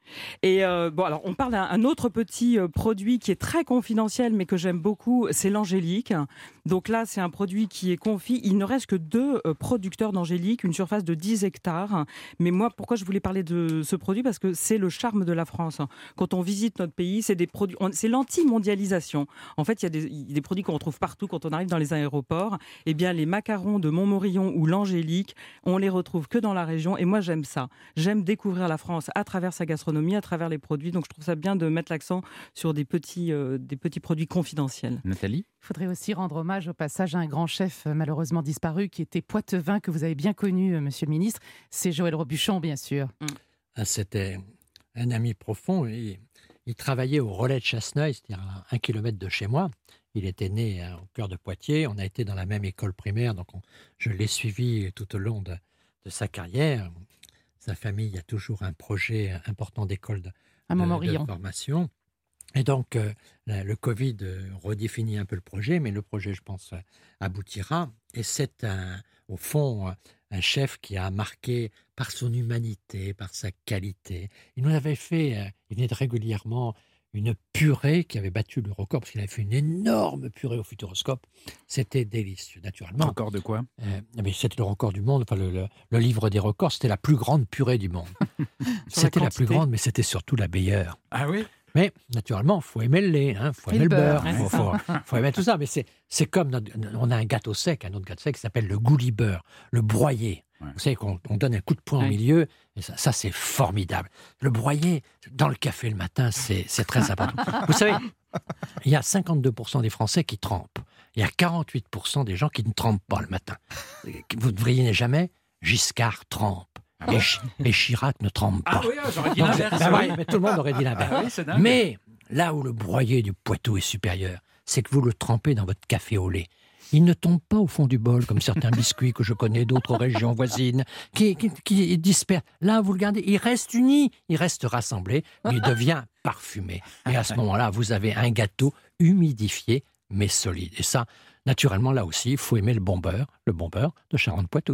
Et euh, bon, alors on parle d'un un autre petit euh, produit qui est très confidentiel, mais que j'aime beaucoup, c'est l'angélique. Donc là, c'est un produit qui est confit. Il ne reste que deux euh, producteurs d'angélique, une surface de dix hectares. Mais moi, pourquoi je voulais parler de ce produit ? Parce que c'est le charme de la France. Quand on visite notre pays, c'est des produits, on, c'est l'anti-mondialisation. En fait, il y a des, des produits qu'on retrouve partout quand on arrive dans les aéroports. Eh bien, les macarons de Montmorillon ou l'angélique, on les retrouve que dans la région. Et moi, j'aime ça. J'aime découvrir la France à travers sa gastronomie, à travers les produits. Donc, je trouve ça bien de mettre l'accent sur des petits, euh, des petits produits confidentiels. Nathalie ? Il faudrait aussi rendre hommage au passage à un grand chef euh, malheureusement disparu qui était Poitevin, que vous avez bien connu, euh, monsieur le ministre. C'est Joël Robuchon, bien sûr. Ah, c'était un ami profond. Il, il travaillait au relais de Chasseneuil, c'est-à-dire à un kilomètre de chez moi. Il était né euh, au cœur de Poitiers. On a été dans la même école primaire, donc on- je l'ai suivi tout au long de, de sa carrière. Sa famille a toujours un projet important d'école de, À de- Montmorillon. de formation. Et donc, euh, la- le Covid euh, redéfinit un peu le projet, mais le projet, je pense, euh, aboutira. Et c'est un, au fond euh, un chef qui a marqué par son humanité, par sa qualité. Il nous avait fait, euh, il venait de régulièrement une purée qui avait battu le record, parce qu'il avait fait une énorme purée au Futuroscope. C'était délicieux, naturellement. Encore de quoi ? Euh, mais c'était le record du monde, enfin le, le- le livre des records, c'était la plus grande purée du monde. C'était la plus quantité. grande, mais c'était surtout la meilleure. Ah oui ? Mais naturellement, il faut aimer le lait, il hein, faut Et aimer le le beurre, beurre, il faut, faut- faut aimer tout ça. Mais c'est, c'est comme, notre- on a un gâteau sec, un autre gâteau sec qui s'appelle le goulibeur, le broyé. Ouais. Vous savez qu'on on donne un coup de poing au Ouais. milieu, et ça, ça, c'est formidable. Le broyé, dans le café le matin, c'est, c'est très important. Vous savez, il y a cinquante-deux pour cent des Français qui trempent. Il y a quarante-huit pour cent des gens qui ne trempent pas le matin. Vous ne devriez jamais, Giscard trempe. Ah et, bon Chi- et Chirac ne trempe pas. Ah oui, ah, j'aurais dit Donc, l'inverse. ben oui. ouais, mais tout le monde aurait dit l'inverse. Ah oui, c'est dingue. Mais là où le broyé du Poitou est supérieur, c'est que vous le trempez dans votre café au lait. Il ne tombe pas au fond du bol, comme certains biscuits que je connais d'autres régions voisines, qui, qui, qui dispersent. Là, vous le gardez, il reste uni, il reste rassemblé, mais il devient parfumé. Et à ce moment-là, vous avez un gâteau humidifié, mais solide. Et ça, naturellement, là aussi, il faut aimer le bon beurre, le bon beurre de Charente-Poitou.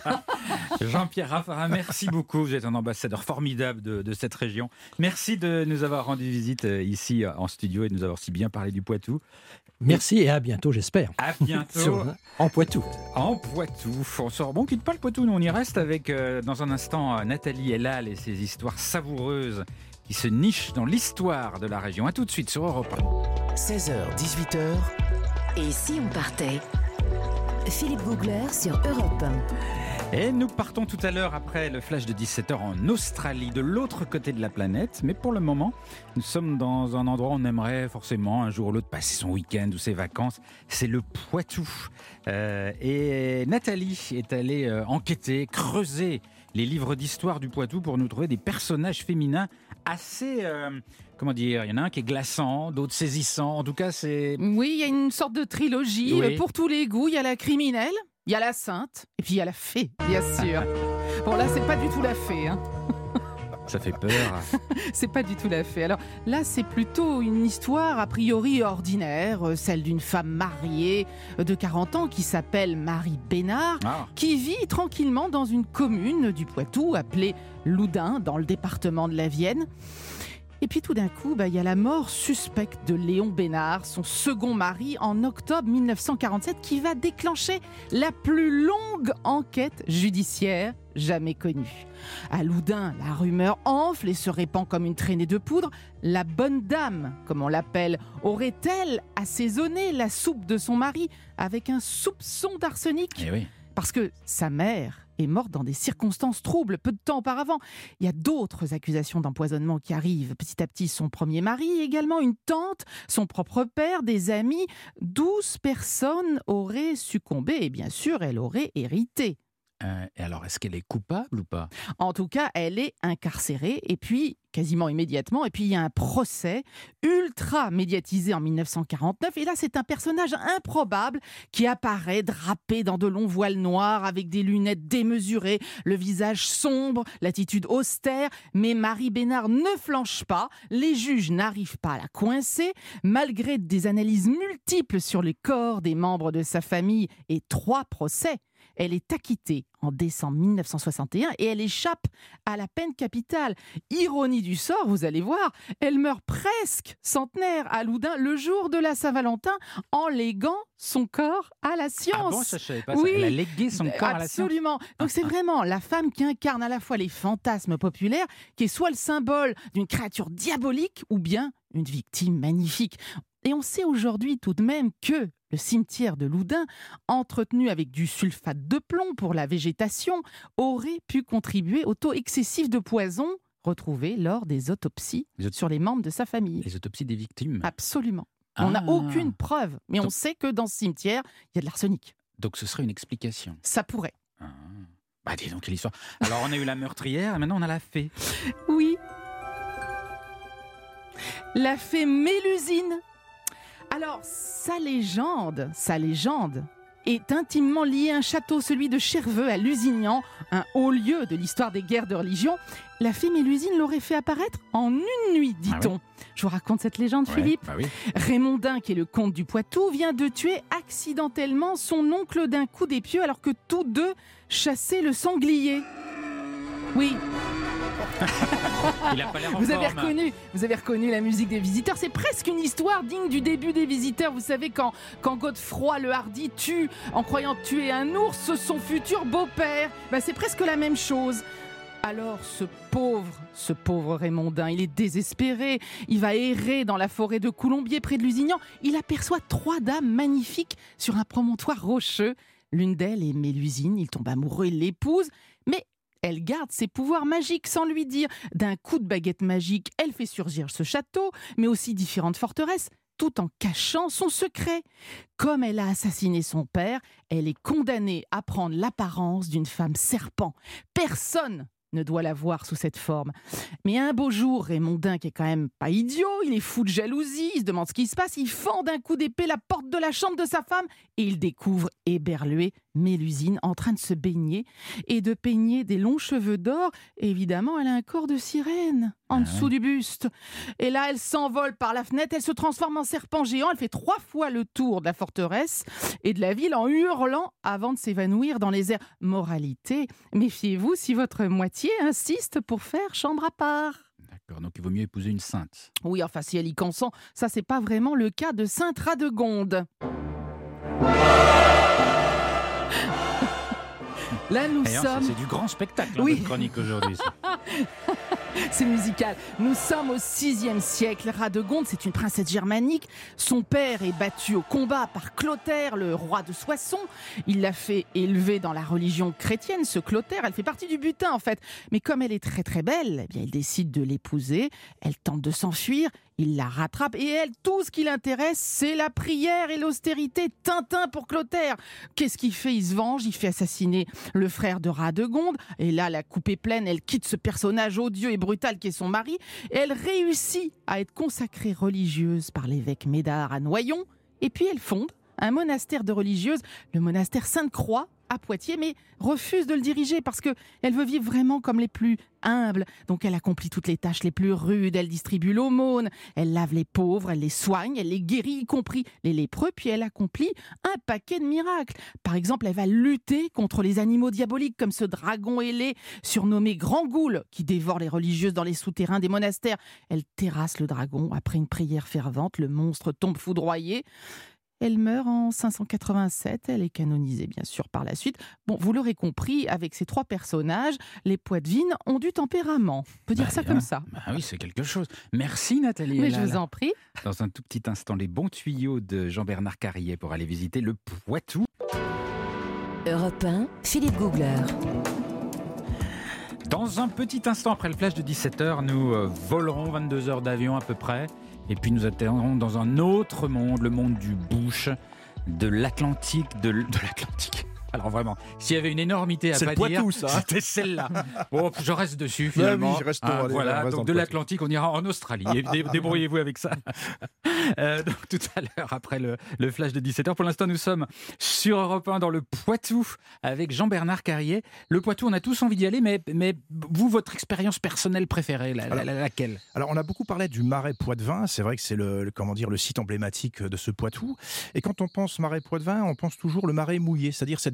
Jean-Pierre Raffarin, merci beaucoup. Vous êtes un ambassadeur formidable de, de cette région. Merci de nous avoir rendu visite euh, ici euh, en studio et de nous avoir si bien parlé du Poitou. Merci et à bientôt, j'espère. À bientôt. Sur- en Poitou. En Poitou, on sort. Bon, on quitte pas le Poitou, nous on y reste avec euh, dans un instant euh, Nathalie Elal et ses histoires savoureuses qui se nichent dans l'histoire de la région. À tout de suite sur Europe un. seize heures, dix-huit heures, Et si on partait ? Philippe Googler sur Europe un. Et nous partons tout à l'heure après le flash de dix-sept heures en Australie, de l'autre côté de la planète. Mais pour le moment, nous sommes dans un endroit où on aimerait forcément un jour ou l'autre passer son week-end ou ses vacances. C'est le Poitou. Euh, et Nathalie est allée euh, enquêter, creuser les livres d'histoire du Poitou pour nous trouver des personnages féminins assez... euh, comment dire ? Il y en a un qui est glaçant, d'autres saisissants. En tout cas, c'est... Oui, il y a une sorte de trilogie Oui. euh, pour tous les goûts. Il y a la criminelle, il y a la sainte, et puis il y a la fée, bien sûr. Bon, là, c'est pas du tout la fée, hein. Ça fait peur. C'est pas du tout la fée. Alors là, c'est plutôt une histoire a priori ordinaire, euh, celle d'une femme mariée euh, de quarante ans qui s'appelle Marie Bénard, Ah. qui vit tranquillement dans une commune du Poitou appelée Loudun, dans le département de la Vienne. Et puis tout d'un coup, bah, il y a la mort suspecte de Léon Bénard, son second mari, en octobre mille neuf cent quarante-sept, qui va déclencher la plus longue enquête judiciaire jamais connue. À Loudun, la rumeur enfle et se répand comme une traînée de poudre. La bonne dame, comme on l'appelle, aurait-elle assaisonné la soupe de son mari avec un soupçon d'arsenic ? Eh oui. Parce que sa mère est morte dans des circonstances troubles peu de temps auparavant. Il y a d'autres accusations d'empoisonnement qui arrivent petit à petit. Son premier mari, également une tante, son propre père, des amis. Douze personnes auraient succombé et bien sûr, elle aurait hérité. Euh, et alors, est-ce qu'elle est coupable ou pas ? En tout cas, elle est incarcérée et puis quasiment immédiatement. Et puis il y a un procès ultra médiatisé en mille neuf cent quarante-neuf. Et là, c'est un personnage improbable qui apparaît drapé dans de longs voiles noirs avec des lunettes démesurées, le visage sombre, l'attitude austère. Mais Marie Bénard ne flanche pas. Les juges n'arrivent pas à la coincer. Malgré des analyses multiples sur les corps des membres de sa famille et trois procès, elle est acquittée en décembre mille neuf cent soixante et un et elle échappe à la peine capitale. Ironie du sort, vous allez voir, elle meurt presque centenaire à Loudun le jour de la Saint-Valentin en léguant son corps à la science. Ah bon, ça, je savais pas Oui, ça. Elle a légué son corps à la science. Absolument. Donc c'est vraiment la femme qui incarne à la fois les fantasmes populaires, qui est soit le symbole d'une créature diabolique ou bien une victime magnifique. Et on sait aujourd'hui tout de même que le cimetière de Loudun, entretenu avec du sulfate de plomb pour la végétation, aurait pu contribuer au taux excessif de poison retrouvé lors des autopsies Les aut- sur les membres de sa famille. Les autopsies des victimes. Absolument. On n'a Ah. aucune preuve, mais on Donc- sait que dans ce cimetière, il y a de l'arsenic. Donc ce serait une explication. Ça pourrait. Ah. Bah dis donc, quelle histoire. Alors on a eu la meurtrière, et maintenant on a la fée. Oui. La fée Mélusine. Alors, sa légende, sa légende est intimement liée à un château, celui de Cherveux à Lusignan, un haut lieu de l'histoire des guerres de religion. La fée Mélusine l'aurait fait apparaître en une nuit, dit-on. Je vous raconte cette légende, Ouais, Philippe. bah oui. Raymondin, qui est le comte du Poitou, vient de tuer accidentellement son oncle d'un coup d'épieu alors que tous deux chassaient le sanglier. Oui, Il a pas l'air en vous avez, forme. reconnu, vous avez reconnu la musique des Visiteurs. C'est presque une histoire digne du début des Visiteurs. Vous savez, quand, quand Godefroy le Hardi tue, en croyant tuer un ours, son futur beau-père. Ben, c'est presque la même chose. Alors ce pauvre, ce pauvre Raymondin, il est désespéré. Il va errer dans la forêt de Coulombier près de Lusignan. Il aperçoit trois dames magnifiques sur un promontoire rocheux. L'une d'elles est Mélusine. Il tombe amoureux, il l'épouse. Mais elle garde ses pouvoirs magiques sans lui dire. D'un coup de baguette magique, elle fait surgir ce château, mais aussi différentes forteresses, tout en cachant son secret. Comme elle a assassiné son père, elle est condamnée à prendre l'apparence d'une femme serpent. Personne ne doit la voir sous cette forme. Mais un beau jour, Raymondin, qui est quand même pas idiot, il est fou de jalousie, il se demande ce qui se passe, il fend d'un coup d'épée la porte de la chambre de sa femme et il découvre éberlué Mélusine en train de se baigner et de peigner des longs cheveux d'or. Et évidemment, elle a un corps de sirène en Ah dessous ouais. du buste. Et là, elle s'envole par la fenêtre, elle se transforme en serpent géant, elle fait trois fois le tour de la forteresse et de la ville en hurlant avant de s'évanouir dans les airs. Moralité, méfiez-vous si votre moitié insiste pour faire chambre à part. D'accord, donc il vaut mieux épouser une sainte. Oui, enfin, si elle y consent, ça, c'est pas vraiment le cas de Sainte Radegonde. Là, nous D'ailleurs, ça, sommes... c'est du grand spectacle, hein, Oui. votre chronique aujourd'hui. ça. C'est musical. Nous sommes au sixième siècle. Radegonde, c'est une princesse germanique. Son père est battu au combat par Clotaire, le roi de Soissons. Il l'a fait élever dans la religion chrétienne, ce Clotaire. Elle fait partie du butin, en fait. Mais comme elle est très très belle, eh bien, il décide de l'épouser. Elle tente de s'enfuir. Il la rattrape et elle, tout ce qui l'intéresse, c'est la prière et l'austérité. Tintin pour Clotaire. Qu'est-ce qu'il fait? Il se venge, il fait assassiner le frère de Radegonde. Et là, la coupe est pleine, elle quitte ce personnage odieux et brutal qui est son mari. Et elle réussit à être consacrée religieuse par l'évêque Médard à Noyon. Et puis elle fonde un monastère de religieuses, le monastère Sainte-Croix, à Poitiers, mais refuse de le diriger parce qu'elle veut vivre vraiment comme les plus humbles. Donc elle accomplit toutes les tâches les plus rudes, elle distribue l'aumône, elle lave les pauvres, elle les soigne, elle les guérit, y compris les lépreux, puis elle accomplit un paquet de miracles. Par exemple, elle va lutter contre les animaux diaboliques comme ce dragon ailé surnommé Grand Goule qui dévore les religieuses dans les souterrains des monastères. Elle terrasse le dragon, après une prière fervente, le monstre tombe foudroyé. Elle meurt en cinq cent quatre-vingt-sept, elle est canonisée bien sûr par la suite. Bon, vous l'aurez compris, avec ces trois personnages, les Poitevines ont du tempérament. On peut dire Bah, ça bien. comme ça. Bah oui, c'est quelque chose. Merci Nathalie. Mais je Elal. vous en prie. Dans un tout petit instant, les bons tuyaux de Jean-Bernard Carrier pour aller visiter le Poitou. Europe un, Philippe Googler. Dans un petit instant après le flash de dix-sept heures, nous euh, volerons vingt-deux heures d'avion à peu près. Et puis nous atterrons dans un autre monde, le monde du bush, de l'Atlantique, de, l- de l'Atlantique. Alors vraiment, s'il y avait une énormité à C'est pas le Poitou, dire, ça, hein. c'était celle-là. Bon, je reste dessus finalement. oui, je reste- Ah, allez, on voilà, reste dans donc le de Poitou. l'Atlantique, on ira en Australie. Et dé- Débrouillez-vous avec ça. Euh, donc tout à l'heure, après le, le flash de dix-sept heures, pour l'instant nous sommes sur Europe un dans le Poitou avec Jean-Bernard Carrier. Le Poitou, on a tous envie d'y aller, mais, mais vous, votre expérience personnelle préférée, la- la- la- laquelle? Alors, on a beaucoup parlé du marais Poitevin. C'est vrai que c'est le, le- comment dire, le site emblématique de ce Poitou. Et quand on pense marais Poitevin, on pense toujours le marais mouillé, c'est-à-dire cette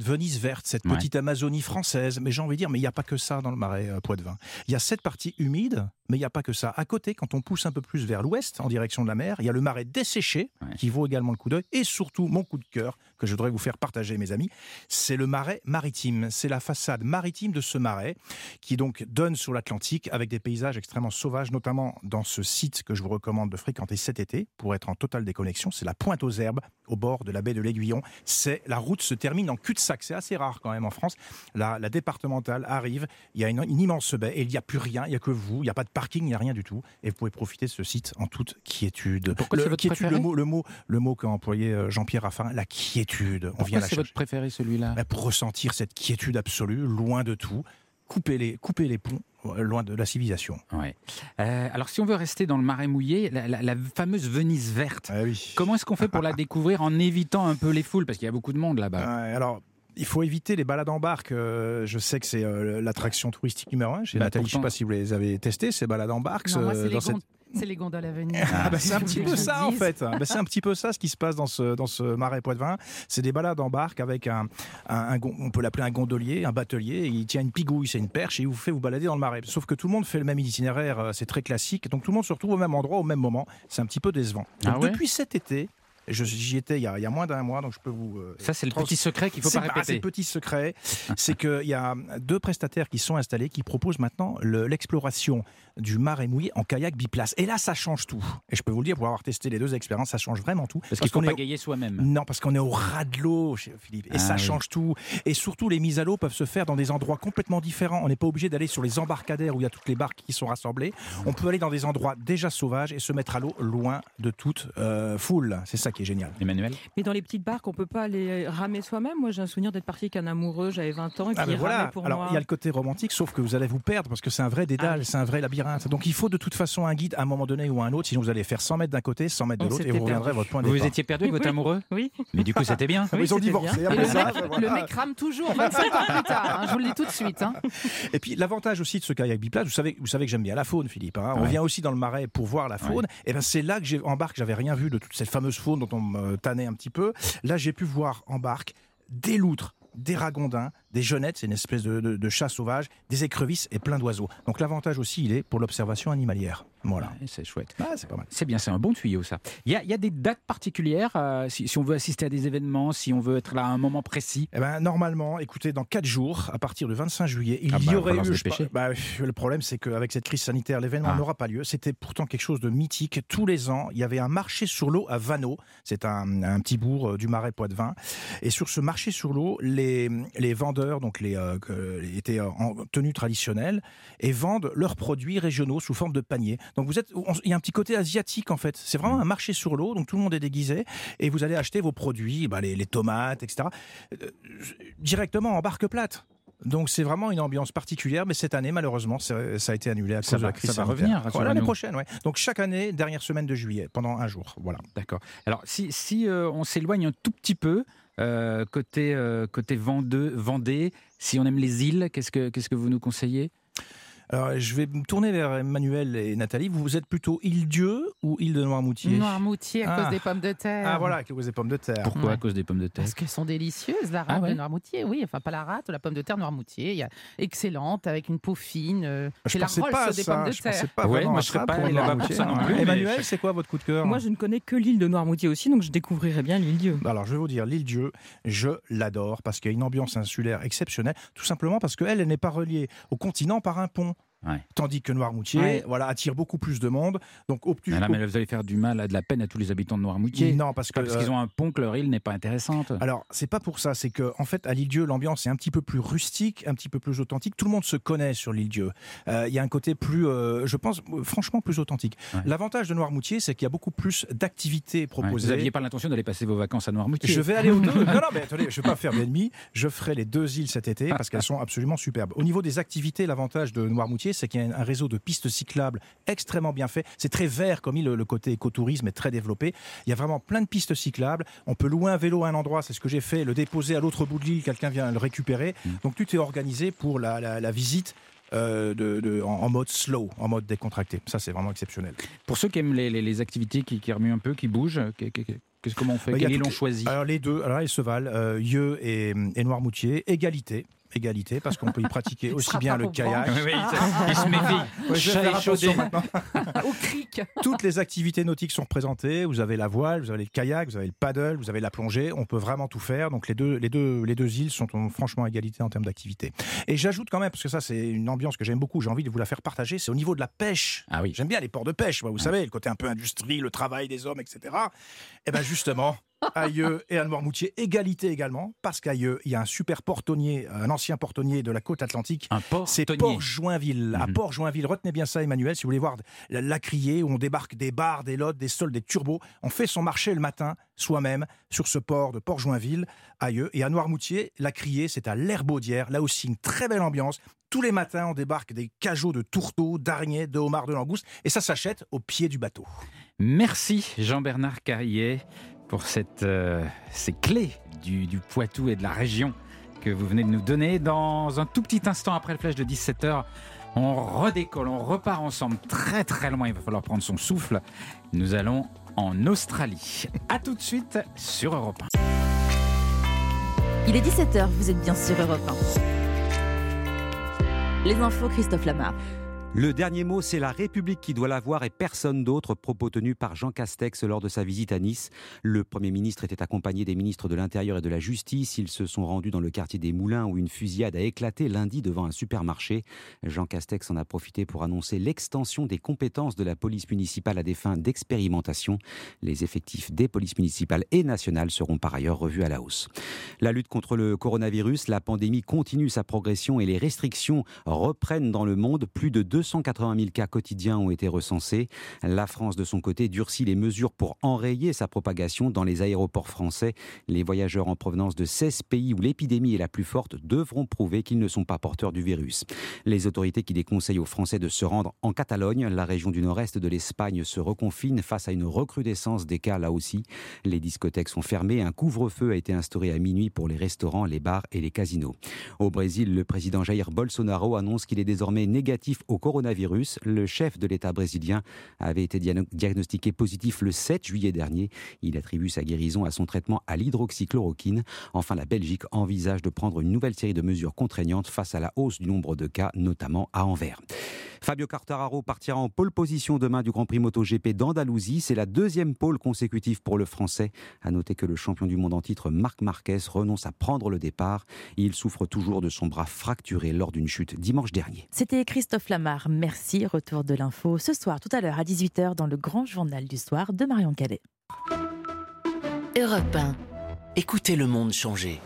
Venise verte, cette Ouais. petite Amazonie française. Mais j'ai envie de dire, mais il n'y a pas que ça dans le marais euh, Poitevin. Il y a cette partie humide, mais il n'y a pas que ça. À côté, quand on pousse un peu plus vers l'ouest, en direction de la mer, il y a le marais desséché, Ouais. qui vaut également le coup d'œil. Et surtout, mon coup de cœur, que je voudrais vous faire partager, mes amis, c'est le marais maritime. C'est la façade maritime de ce marais, qui donc donne sur l'Atlantique, avec des paysages extrêmement sauvages, notamment dans ce site que je vous recommande de fréquenter cet été, pour être en totale déconnexion. C'est la Pointe aux Herbes, au bord de la baie de l'Aiguillon. C'est, la route se termine en cul-de-sac. C'est assez rare quand même en France. La, la départementale arrive, il y a une, une immense baie et il n'y a plus rien, il n'y a que vous, il n'y a pas de parking, il n'y a rien du tout. Et vous pouvez profiter de ce site en toute quiétude. Pourquoi le, c'est votre quiétude, le préféré mot, le mot, le mot qu'a employé euh, Jean-Pierre Raffarin, la quiétude. On Pourquoi vient la c'est chercher. votre préféré celui-là? Ben, pour ressentir cette quiétude absolue, loin de tout, couper les, couper les ponts, euh, loin de la civilisation. Ouais. Euh, alors si on veut rester dans le marais mouillé, la, la- la fameuse Venise verte, Ah oui. comment est-ce qu'on fait pour la découvrir en évitant un peu les foules? Parce qu'il y a beaucoup de monde là-bas. Ouais, alors, il faut éviter les balades en barque. Euh, je sais que c'est euh, l'attraction touristique numéro un chez Bah, Nathalie. Je ne sais pourtant- pas si vous les avez testées, ces balades en barque. Non, moi, euh, c'est les, dans cette- gond- c'est les gondoles à venir. Ah bah, c'est un Faut petit que peu je ça le en dise. fait. Bah, c'est un petit peu ça ce qui se passe dans ce, dans ce marais Poitevin. C'est des balades en barque avec un, un- un gon- on peut l'appeler un gondolier, un batelier. Il tient une pigouille, c'est une perche et il vous fait vous balader dans le marais. Sauf que tout le monde fait le même itinéraire, euh, c'est très classique. Donc tout le monde se retrouve au même endroit au même moment. C'est un petit peu décevant. Donc, Ah ouais depuis cet été, je- j'y étais il y, a, il y a moins d'un mois, donc je peux vous. euh, Ça c'est le trans- petit secret qu'il ne faut c'est pas bah, c'est répéter. le petit secret, c'est qu'il y a deux prestataires qui sont installés qui proposent maintenant le- l'exploration du marais mouillé en kayak biplace. Et là, ça change tout. Et je peux vous le dire, pour avoir testé les deux expériences, ça change vraiment tout. Parce qu'il faut qu'on est au- pagayer soi-même. Non, parce qu'on est au ras de l'eau, chez Philippe. Et Ah ça oui. change tout. Et surtout, les mises à l'eau peuvent se faire dans des endroits complètement différents. On n'est pas obligé d'aller sur les embarcadères où il y a toutes les barques qui sont rassemblées. On peut aller dans des endroits déjà sauvages et se mettre à l'eau loin de toute euh, foule. C'est ça qui est génial. Emmanuel? Mais dans les petites barques, on peut pas aller ramer soi-même. Moi, j'ai un souvenir d'être parti avec un amoureux, j'avais vingt ans, et puis Ah ben il ramait voilà. pour Alors moi. il y a le côté romantique, sauf que vous allez vous perdre parce que c'est un vrai dédale, Ah oui. c'est un vrai labyrinthe. Donc il faut de toute façon un guide à un moment donné ou à un autre, sinon vous allez faire cent mètres d'un côté, cent mètres de On l'autre et s'était vous reviendrez à perdu. votre point de Vous vous départ. étiez perdu avec votre Oui. amoureux? Oui. Mais du coup c'était bien. Ah, ils ont c'était divorcé. bien. après Et le ça, mec, voilà. le mec rame toujours, vingt-cinq ans plus tard, hein, je vous le dis tout de suite. hein. Et puis l'avantage aussi de ce kayak biplace, vous savez, vous savez que j'aime bien la faune, Philippe. hein. On Ouais. vient aussi dans le marais pour voir la faune. Et ben c'est là que j'ai en barque, j'avais rien vu de toute cette fameuse faune dont on me tannait un petit peu. Là, j'ai pu voir en barque des loutres, des ragondins, des genettes, c'est une espèce de, de, de chat sauvage, des écrevisses et plein d'oiseaux. Donc l'avantage aussi, il est pour l'observation animalière. Voilà. Ouais, c'est chouette. Ah, c'est pas mal. C'est bien, c'est un bon tuyau ça. Il y a, il y a des dates particulières euh, si, si on veut assister à des événements, si on veut être là à un moment précis. Eh ben, normalement, écoutez, dans quatre jours, à partir du vingt-cinq juillet, il Ah y bah, aurait va falloir se eu. je sais dépêcher. pas- bah, le problème, c'est qu'avec cette crise sanitaire, l'événement Ah. n'aura pas lieu. C'était pourtant quelque chose de mythique. Tous les ans, il y avait un marché sur l'eau à Vanneau. C'est un, un petit bourg euh, du marais Poitevin. Et sur ce marché sur l'eau, les, les vendeurs, donc les, euh, que- étaient en tenue traditionnelle et vendent leurs produits régionaux sous forme de panier. Donc vous êtes, on- il y a un petit côté asiatique en fait. C'est vraiment un marché sur l'eau, donc tout le monde est déguisé et vous allez acheter vos produits, bah, les, les tomates, et cetera euh, directement en barque plate. Donc c'est vraiment une ambiance particulière, mais cette année malheureusement c'est- ça a été annulé à Ça cause de va- la crise ça va sanitaire. revenir, Ouais, rassurez-nous. l'année prochaine, ouais. Donc chaque année, dernière semaine de juillet, pendant un jour, voilà. D'accord. Alors si, si euh, on s'éloigne un tout petit peu euh, côté euh, côté Vendée, Vendée, si on aime les îles, qu'est-ce que qu'est-ce que vous nous conseillez? Alors je vais me tourner vers Emmanuel et Nathalie. Vous, vous êtes plutôt île-Dieu ou île de Noirmoutier? Noirmoutier à Ah. cause des pommes de terre. Ah voilà, avec les pommes de terre. Pourquoi? Ouais. À cause des pommes de terre. Parce qu'elles sont délicieuses, la rate Ah ouais de Noirmoutier, oui. Enfin, pas la rate, la pomme de terre Noirmoutier. Il y a excellente, avec une peau fine. euh, Je c'est la pensais Rolls pas à des ça. pommes de Je pensais terre. pas Ouais, vraiment moi, à je serais ça pas pour allé là-bas Noirmoutier. pour ça non plus, mais Emmanuel, chaque- c'est quoi votre coup de cœur? Moi, je ne connais que l'île de Noirmoutier aussi, donc je découvrirais bien l'île Dieu. Alors, je vais vous dire, l'île Dieu, je l'adore parce qu'il y a une ambiance insulaire exceptionnelle, tout simplement parce qu'elle, elle n'est pas reliée au continent par un pont. Ouais. Tandis que Noirmoutier, Ouais. voilà, attire beaucoup plus de monde. Donc, au plus. Ah là, mais vous allez faire du mal, de la peine à tous les habitants de Noirmoutier. Non, parce que. Parce qu'ils ont un pont que leur île n'est pas intéressante. Alors, c'est pas pour ça, c'est que en fait, à l'île-Dieu, l'ambiance est un petit peu plus rustique, un petit peu plus authentique. Tout le monde se connaît sur l'île-Dieu. Euh, Il y a un côté plus, euh, je pense, euh, franchement, plus authentique. Ouais. L'avantage de Noirmoutier, c'est qu'il y a beaucoup plus d'activités Ouais. proposées. Vous n'aviez pas l'intention d'aller passer vos vacances à Noirmoutier. Je vais aller aux deux. Non, non, mais attendez, je ne vais pas faire d'ennemis. Je ferai les deux îles cet été parce qu'elles sont absolument superbes. Au niveau des activités, l'avantage de Noirmoutier, c'est qu'il y a un réseau de pistes cyclables extrêmement bien fait. C'est très vert comme île, le côté écotourisme est très développé. Il y a vraiment plein de pistes cyclables. On peut louer un vélo à un endroit, c'est ce que j'ai fait, le déposer à l'autre bout de l'île, quelqu'un vient le récupérer. Mmh. Donc tout est organisé pour la, la- la visite. euh, de, de- en, en mode slow, en mode décontracté. Ça, c'est vraiment exceptionnel. Pour ceux qui aiment les, les- les activités qui, qui remuent un peu, qui bougent, qu'est- qu'est- qu'est-ce Qu'est-ce, comment on fait? Bah, Quels ils toutes- l'ont choisi? Alors les deux, alors ils se valent, euh, Yeux et, et Noirmoutier, égalité. Égalité, parce qu'on peut y pratiquer aussi sera bien pas le pour kayak. branche. Oui, oui, il se méfie. Ouais, je vais Chat faire attention échaudé. maintenant. Au cric. Toutes les activités nautiques sont représentées. Vous avez la voile, vous avez le kayak, vous avez le paddle, vous avez la plongée. On peut vraiment tout faire. Donc les deux, les deux, les deux îles sont en- franchement à égalité en termes d'activité. Et j'ajoute quand même, parce que ça c'est une ambiance que j'aime beaucoup, j'ai envie de vous la faire partager, c'est au niveau de la pêche. Ah oui. J'aime bien les ports de pêche, moi, vous savez, le côté un peu industrie, le travail des hommes, et cetera. Et bien justement, à Yeux et à Noirmoutier, égalité également, parce qu'à Yeux, il y a un super portonnier, un ancien portonnier de la côte atlantique. Un port C'est tonnier. Port-Joinville. À Mhm. Port-Joinville, retenez bien ça, Emmanuel, si vous voulez voir la, la criée, où on débarque des bars, des lots, des sols, des turbos. On fait son marché le matin, soi-même, sur ce port de Port-Joinville, à Yeux. Et à Noirmoutier, la criée, c'est à l'Herbaudière. Là aussi, une très belle ambiance. Tous les matins, on débarque des cajots de tourteaux, d'araignées, de homards, de langoustes. Et ça s'achète au pied du bateau. Merci Jean-Bernard Carrier pour cette, euh, ces clés du, du Poitou et de la région que vous venez de nous donner. Dans un tout petit instant après le flash de dix-sept heures, on redécolle, on repart ensemble très très loin. Il va falloir prendre son souffle. Nous allons en Australie. A tout de suite sur Europe un. Il est dix-sept heures, vous êtes bien sur Europe un. Les infos, Christophe Lamar. Le dernier mot, c'est la République qui doit l'avoir et personne d'autre, propos tenu par Jean Castex lors de sa visite à Nice. Le Premier ministre était accompagné des ministres de l'Intérieur et de la Justice. Ils se sont rendus dans le quartier des Moulins où une fusillade a éclaté lundi devant un supermarché. Jean Castex en a profité pour annoncer l'extension des compétences de la police municipale à des fins d'expérimentation. Les effectifs des polices municipales et nationales seront par ailleurs revus à la hausse. La lutte contre le coronavirus, la pandémie continue sa progression et les restrictions reprennent dans le monde. Plus de deux cent quatre-vingt mille cas quotidiens ont été recensés. La France, de son côté, durcit les mesures pour enrayer sa propagation dans les aéroports français. Les voyageurs en provenance de seize pays où l'épidémie est la plus forte devront prouver qu'ils ne sont pas porteurs du virus. Les autorités qui déconseillent aux Français de se rendre en Catalogne, la région du nord-est de l'Espagne, se reconfinent face à une recrudescence des cas là aussi. Les discothèques sont fermées. Un couvre-feu a été instauré à minuit pour les restaurants, les bars et les casinos. Au Brésil, le président Jair Bolsonaro annonce qu'il est désormais négatif au coronavirus. Le chef de l'État brésilien avait été diagnostiqué positif le sept juillet dernier. Il attribue sa guérison à son traitement à l'hydroxychloroquine. Enfin, la Belgique envisage de prendre une nouvelle série de mesures contraignantes face à la hausse du nombre de cas, notamment à Anvers. Fabio Quartararo partira en pole position demain du Grand Prix MotoGP d'Andalousie. C'est la deuxième pole consécutive pour le Français. À noter que le champion du monde en titre, Marc Marquez, renonce à prendre le départ. Il souffre toujours de son bras fracturé lors d'une chute dimanche dernier. C'était Christophe Lamar. Merci. Retour de l'info ce soir, tout à l'heure à dix-huit heures, dans le grand journal du soir de Marion Cadet. Europe un. Écoutez le monde changer.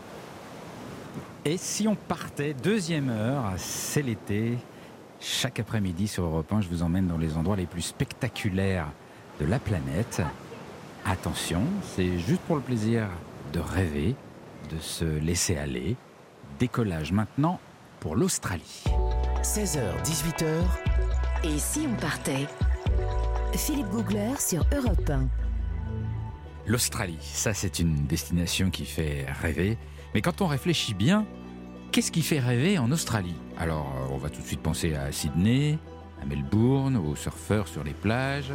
Et si on partait, deuxième heure, c'est l'été. Chaque après-midi sur Europe un, je vous emmène dans les endroits les plus spectaculaires de la planète. Attention, c'est juste pour le plaisir de rêver, de se laisser aller. Décollage maintenant pour l'Australie. seize heures, dix-huit heures. Et si on partait? Philippe Googler sur Europe un. L'Australie, ça c'est une destination qui fait rêver. Mais quand on réfléchit bien, qu'est-ce qui fait rêver en Australie? Alors, on va tout de suite penser à Sydney, à Melbourne, aux surfeurs sur les plages,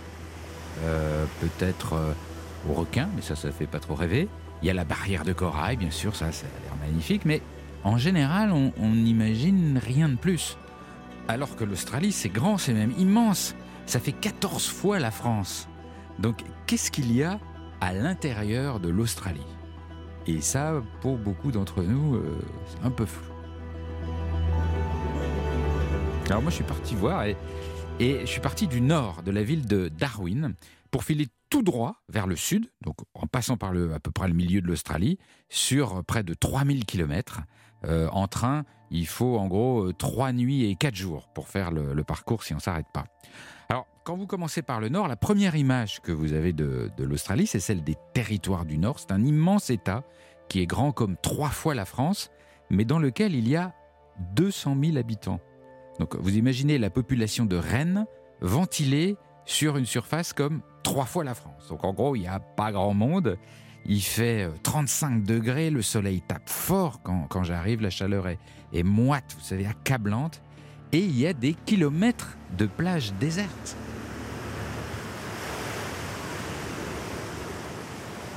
euh, peut-être euh, aux requins, mais ça, ça fait pas trop rêver. Il y a la barrière de corail, bien sûr, ça, ça a l'air magnifique, mais en général, on n'imagine rien de plus. Alors que l'Australie, c'est grand, c'est même immense. Ça fait quatorze fois la France. Donc, qu'est-ce qu'il y a à l'intérieur de l'Australie? Et ça, pour beaucoup d'entre nous, euh, c'est un peu flou. Alors moi, je suis parti voir et, et je suis parti du nord de la ville de Darwin pour filer tout droit vers le sud, donc en passant par le, à peu près le milieu de l'Australie, sur près de trois mille kilomètres. Euh, en train, il faut en gros trois nuits et quatre jours pour faire le, le parcours si on ne s'arrête pas. Alors, quand vous commencez par le nord, la première image que vous avez de, de l'Australie, c'est celle des territoires du nord. C'est un immense État qui est grand comme trois fois la France, mais dans lequel il y a deux cent mille habitants. Donc vous imaginez la population de Rennes ventilée sur une surface comme trois fois la France. Donc en gros, il n'y a pas grand monde. Il fait trente-cinq degrés, le soleil tape fort quand, quand j'arrive, la chaleur est, est moite, vous savez, accablante. Et il y a des kilomètres de plages désertes.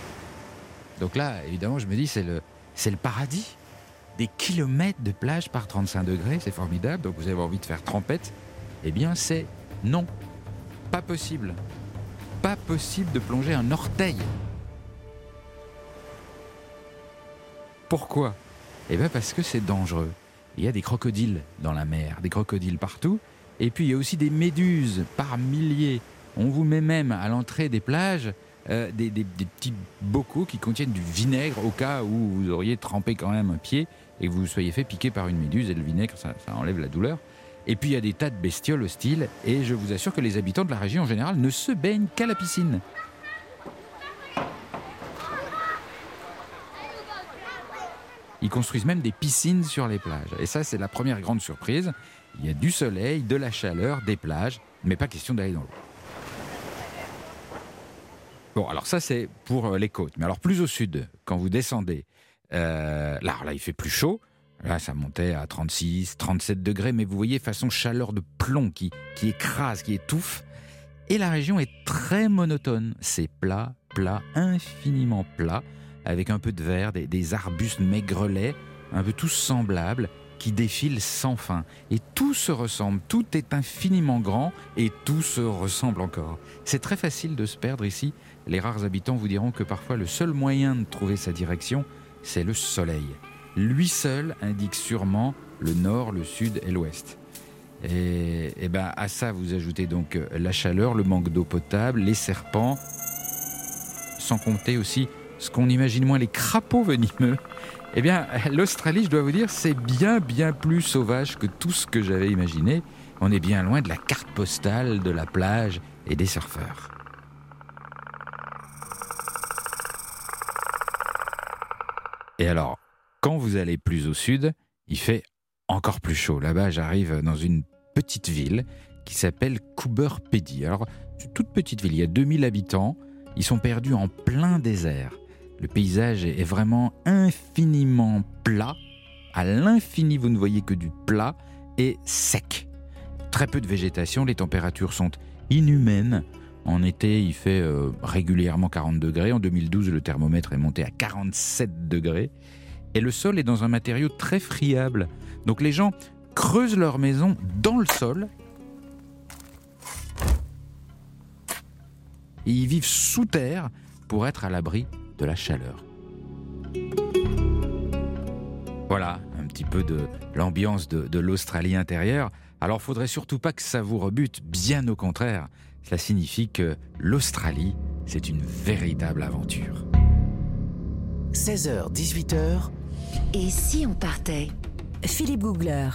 Donc là, évidemment, je me dis, c'est le, c'est le paradis. Des kilomètres de plage par trente-cinq degrés, c'est formidable. Donc vous avez envie de faire trempette. Eh bien, c'est non. Pas possible. Pas possible de plonger un orteil. Pourquoi ? Eh bien, parce que c'est dangereux. Il y a des crocodiles dans la mer, des crocodiles partout. Et puis, il y a aussi des méduses par milliers. On vous met même à l'entrée des plages euh, des, des, des petits bocaux qui contiennent du vinaigre au cas où vous auriez trempé quand même un pied et que vous soyez fait piquer par une méduse. Et le vinaigre, ça, ça enlève la douleur. Et puis, il y a des tas de bestioles hostiles. Et je vous assure que les habitants de la région, en général, ne se baignent qu'à la piscine. Ils construisent même des piscines sur les plages. Et ça, c'est la première grande surprise. Il y a du soleil, de la chaleur, des plages, mais pas question d'aller dans l'eau. Bon, alors ça, c'est pour les côtes. Mais alors, plus au sud, quand vous descendez, euh, là, là, il fait plus chaud. Là, ça montait à trente-six, trente-sept degrés, mais vous voyez, façon chaleur de plomb qui, qui écrase, qui étouffe. Et la région est très monotone. C'est plat, plat, infiniment plat, avec un peu de vert, des, des arbustes maigrelets, un peu tous semblables, qui défilent sans fin. Et tout se ressemble, tout est infiniment grand et tout se ressemble encore. C'est très facile de se perdre ici. Les rares habitants vous diront que parfois le seul moyen de trouver sa direction, c'est le soleil. Lui seul indique sûrement le nord, le sud et l'ouest. Et, et ben à ça vous ajoutez donc la chaleur, le manque d'eau potable, les serpents, sans compter aussi ce qu'on imagine moins, les crapauds venimeux. Eh bien, l'Australie, je dois vous dire, c'est bien, bien plus sauvage que tout ce que j'avais imaginé. On est bien loin de la carte postale, de la plage et des surfeurs. Et alors, quand vous allez plus au sud, il fait encore plus chaud. Là-bas, j'arrive dans une petite ville qui s'appelle Coober Pedy. Alors, c'est une toute petite ville, il y a deux mille habitants. Ils sont perdus en plein désert. Le paysage est vraiment infiniment plat. À l'infini, vous ne voyez que du plat et sec. Très peu de végétation, les températures sont inhumaines. En été, il fait euh, régulièrement quarante degrés. En deux mille douze, le thermomètre est monté à quarante-sept degrés. Et le sol est dans un matériau très friable. Donc les gens creusent leur maison dans le sol. Et ils vivent sous terre pour être à l'abri de la chaleur. Voilà, un petit peu de l'ambiance de, de l'Australie intérieure. Alors, faudrait surtout pas que ça vous rebute, bien au contraire. Cela signifie que l'Australie, c'est une véritable aventure. seize heures, dix-huit heures. Et si on partait ? Philippe Googler.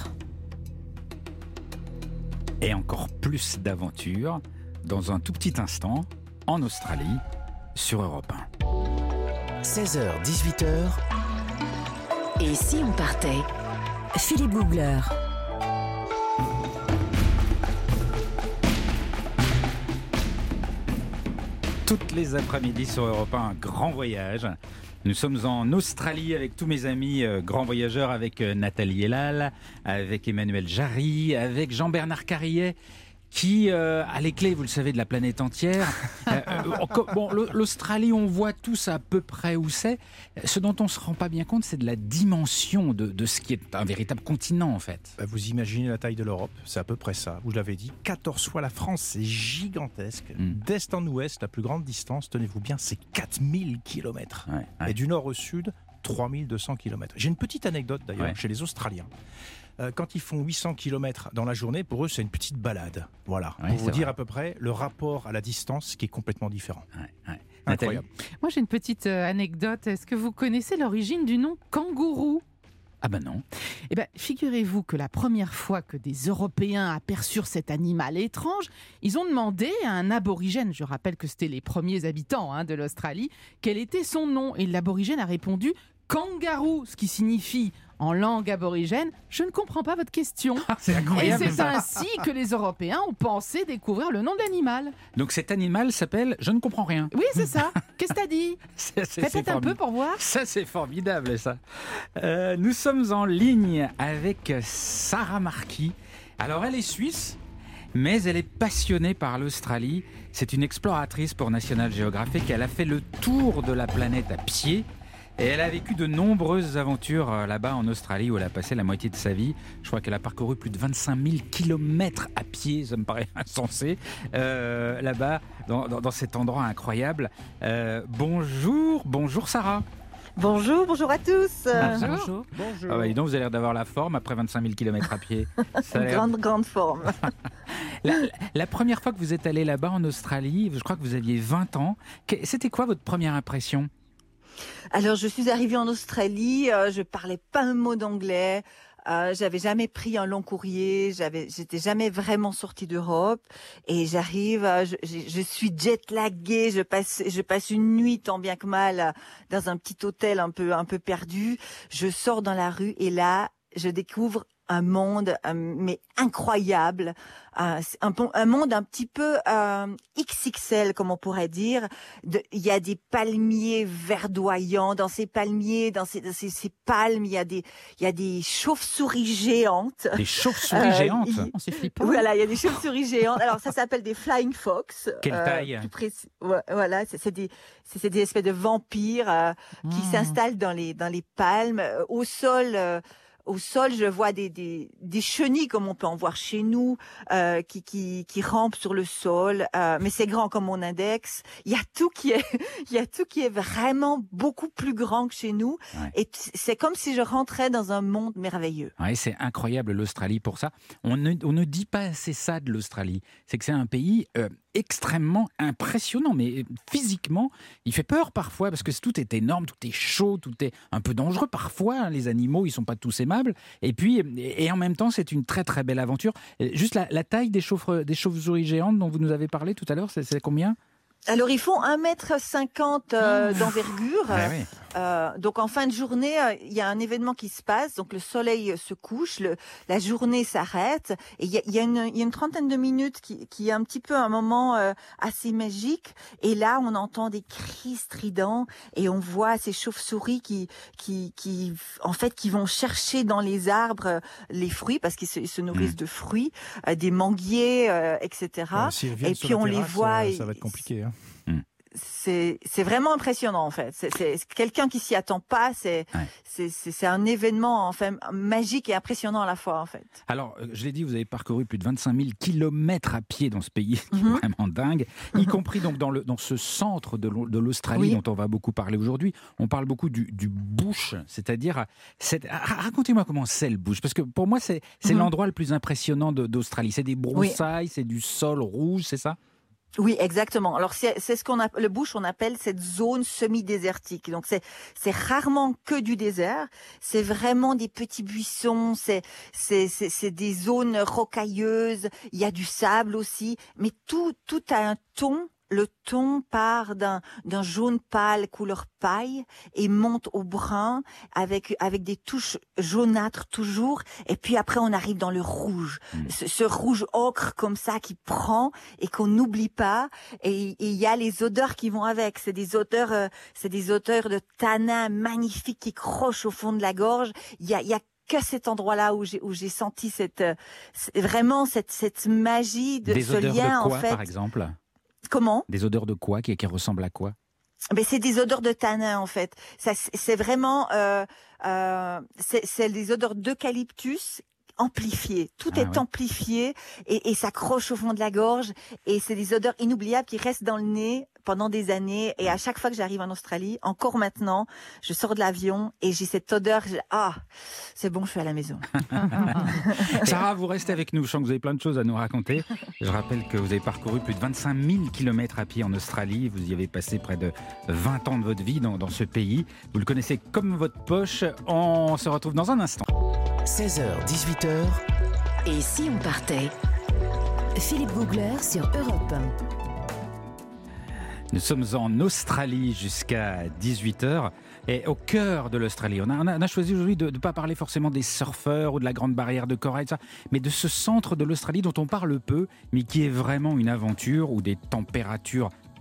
Et encore plus d'aventures dans un tout petit instant, en Australie, sur Europe un. seize heures, dix-huit heures. Et si on partait ? Philippe Googler. Toutes les après-midi sur Europe un, un grand voyage. Nous sommes en Australie avec tous mes amis euh, grands voyageurs, avec euh, Nathalie Elal, avec Emmanuel Jarry, avec Jean-Bernard Carillet, qui euh, a les clés, vous le savez, de la planète entière. Euh, euh, bon, l'Australie, on voit tous à peu près où c'est. Ce dont on ne se rend pas bien compte, c'est de la dimension de, de ce qui est un véritable continent, en fait. Bah, vous imaginez la taille de l'Europe, c'est à peu près ça. Vous l'avez dit, quatorze fois la France, c'est gigantesque. Mm. D'est en ouest, la plus grande distance, tenez-vous bien, c'est quatre mille kilomètres. Ouais, ouais. Et du nord au sud, trois mille deux cents kilomètres. J'ai une petite anecdote d'ailleurs ouais. chez les Australiens. Quand ils font huit cents kilomètres dans la journée, pour eux, c'est une petite balade. Voilà, oui, pour vous dire vrai. À peu près le rapport à la distance qui est complètement différent. Ouais, ouais. Incroyable. Moi, j'ai une petite euh, anecdote. Est-ce que vous connaissez l'origine du nom kangourou ? Ah ben non. Eh ben, figurez-vous que la première fois que des Européens aperçurent cet animal étrange, ils ont demandé à un aborigène, je rappelle que c'était les premiers habitants hein, de l'Australie, quel était son nom. Et l'aborigène a répondu kangaroo, ce qui signifie en langue aborigène, je ne comprends pas votre question. Ah, c'est incroyable. Et c'est ainsi que les Européens ont pensé découvrir le nom de l'animal. Donc cet animal s'appelle je ne comprends rien. Oui, c'est ça. Qu'est-ce que t'as dit ? Répète un peu pour voir. Ça, c'est formidable, ça. Euh, nous sommes en ligne avec Sarah Marquis. Alors, elle est suisse. mais elle est passionnée par l'Australie. C'est une exploratrice pour National Geographic. Elle a fait le tour de la planète à pied. Et elle a vécu de nombreuses aventures là-bas en Australie où elle a passé la moitié de sa vie. Je crois qu'elle a parcouru plus de vingt-cinq mille kilomètres à pied, ça me paraît insensé, euh, là-bas, dans, dans, dans cet endroit incroyable. Euh, bonjour, bonjour Sarah. Bonjour, bonjour à tous. Bonjour. Bonjour. Ah bah, dis donc, vous avez l'air d'avoir la forme après vingt-cinq mille kilomètres à pied. Ça a l'air... grande, grande forme. la, la première fois que vous êtes allé là-bas en Australie, je crois que vous aviez vingt ans. C'était quoi votre première impression ? Alors, je suis arrivée en Australie, euh, je parlais pas un mot d'anglais, euh, j'avais jamais pris un long courrier, j'avais, j'étais jamais vraiment sortie d'Europe, et j'arrive, euh, je, je, je suis jet-laguée, je passe, je passe une nuit tant bien que mal euh, dans un petit hôtel un peu, un peu perdu. Je sors dans la rue et là, je découvre un monde euh, mais incroyable, euh, un, un monde un petit peu euh, X X L comme on pourrait dire. Il y a des palmiers verdoyants, dans ces palmiers, dans ces, dans ces, ces palmes, il y a des il y a des chauves-souris géantes. Des chauves-souris euh, géantes. Il, C'est flippant. Voilà, il y a des chauves-souris géantes. Alors ça s'appelle des flying fox. Quelle euh, taille? Plus précis, voilà, c'est, c'est des c'est, c'est des espèces de vampires euh, mmh. qui s'installent dans les dans les palmes, euh, au sol. Euh, Au sol, je vois des, des, des chenilles comme on peut en voir chez nous, euh, qui, qui, qui rampent sur le sol, euh, mais c'est grand comme mon index. Il y a tout qui est, il y a tout qui est vraiment beaucoup plus grand que chez nous. Ouais. Et c'est comme si je rentrais dans un monde merveilleux. Ouais, c'est incroyable l'Australie pour ça. On ne, on ne dit pas assez ça de l'Australie. C'est que c'est un pays euh, extrêmement impressionnant, mais physiquement, il fait peur parfois parce que tout est énorme, tout est chaud, tout est un peu dangereux parfois. Hein, les animaux, ils sont pas tous aimables. Et puis, et en même temps, c'est une très très belle aventure. Juste la, la taille des, chauve, des chauves-souris géantes dont vous nous avez parlé tout à l'heure, c'est, c'est combien ? Alors, ils font un mètre cinquante euh, d'envergure. Ah oui. Euh, donc, en fin de journée, il euh, y a un événement qui se passe. Donc, le soleil se couche, le, la journée s'arrête. Et il y a, y, a y a une trentaine de minutes qui, qui est un petit peu un moment euh, assez magique. Et là, on entend des cris stridents et on voit ces chauves-souris qui, qui, qui, en fait, qui vont chercher dans les arbres les fruits parce qu'ils se, ils se nourrissent mmh. de fruits, euh, des manguiers, euh, et cetera. Ouais, si et puis, on terrasse, les voit. Ça, ça va être compliqué. Hein. C'est, c'est vraiment impressionnant en fait. C'est, c'est quelqu'un qui s'y attend pas. C'est, ouais. c'est, c'est, c'est un événement enfin magique et impressionnant à la fois en fait. Alors, je l'ai dit, vous avez parcouru plus de vingt-cinq mille kilomètres à pied dans ce pays, mm-hmm. qui est vraiment dingue, y compris donc dans le dans ce centre de, de l'Australie oui. dont on va beaucoup parler aujourd'hui. On parle beaucoup du, du bush, c'est-à-dire cette... racontez-moi comment c'est le bush, parce que pour moi c'est c'est mm-hmm. l'endroit le plus impressionnant de, d'Australie. C'est des broussailles, oui. c'est du sol rouge, c'est ça? Oui, exactement. Alors c'est, c'est ce qu'on a, le bush, on appelle cette zone semi-désertique. Donc c'est, c'est rarement que du désert. C'est vraiment des petits buissons. C'est, c'est, c'est, c'est des zones rocailleuses. Il y a du sable aussi, mais tout, tout a un ton. Le ton part d'un, d'un jaune pâle couleur paille et monte au brun avec, avec des touches jaunâtres toujours. Et puis après, on arrive dans le rouge. Mmh. Ce, ce rouge ocre comme ça qui prend et qu'on n'oublie pas. Et il y a les odeurs qui vont avec. C'est des odeurs, euh, c'est des odeurs de tanin magnifiques qui crochent au fond de la gorge. Il y a, il y a que cet endroit-là où j'ai, où j'ai senti cette, euh, vraiment cette, cette magie de des ce odeurs lien, de quoi, en fait. Par exemple? Comment ? Des odeurs de quoi qui, qui ressemblent à quoi? Mais c'est des odeurs de tanin en fait. Ça, c'est vraiment, euh, euh, c'est, c'est des odeurs d'eucalyptus amplifiées. Tout ah, est ouais. amplifié et, et ça croche au fond de la gorge. Et c'est des odeurs inoubliables qui restent dans le nez pendant des années. Et à chaque fois que j'arrive en Australie, encore maintenant, je sors de l'avion et j'ai cette odeur. Je, ah, c'est bon, je suis à la maison. Sarah, vous restez avec nous. Je sens que vous avez plein de choses à nous raconter. Je rappelle que vous avez parcouru plus de vingt-cinq mille kilomètres à pied en Australie. Vous y avez passé près de vingt ans de votre vie dans, dans ce pays. Vous le connaissez comme votre poche. On se retrouve dans un instant. seize heures, dix-huit heures. Et si on partait? Philippe Googler sur Europe un. Nous sommes en Australie jusqu'à dix-huit heures et au cœur de l'Australie. On a, on a, on a choisi aujourd'hui de ne pas parler forcément des surfeurs ou de la grande barrière de corail, ça, mais de ce centre de l'Australie dont on parle peu, mais qui est vraiment une aventure où des températures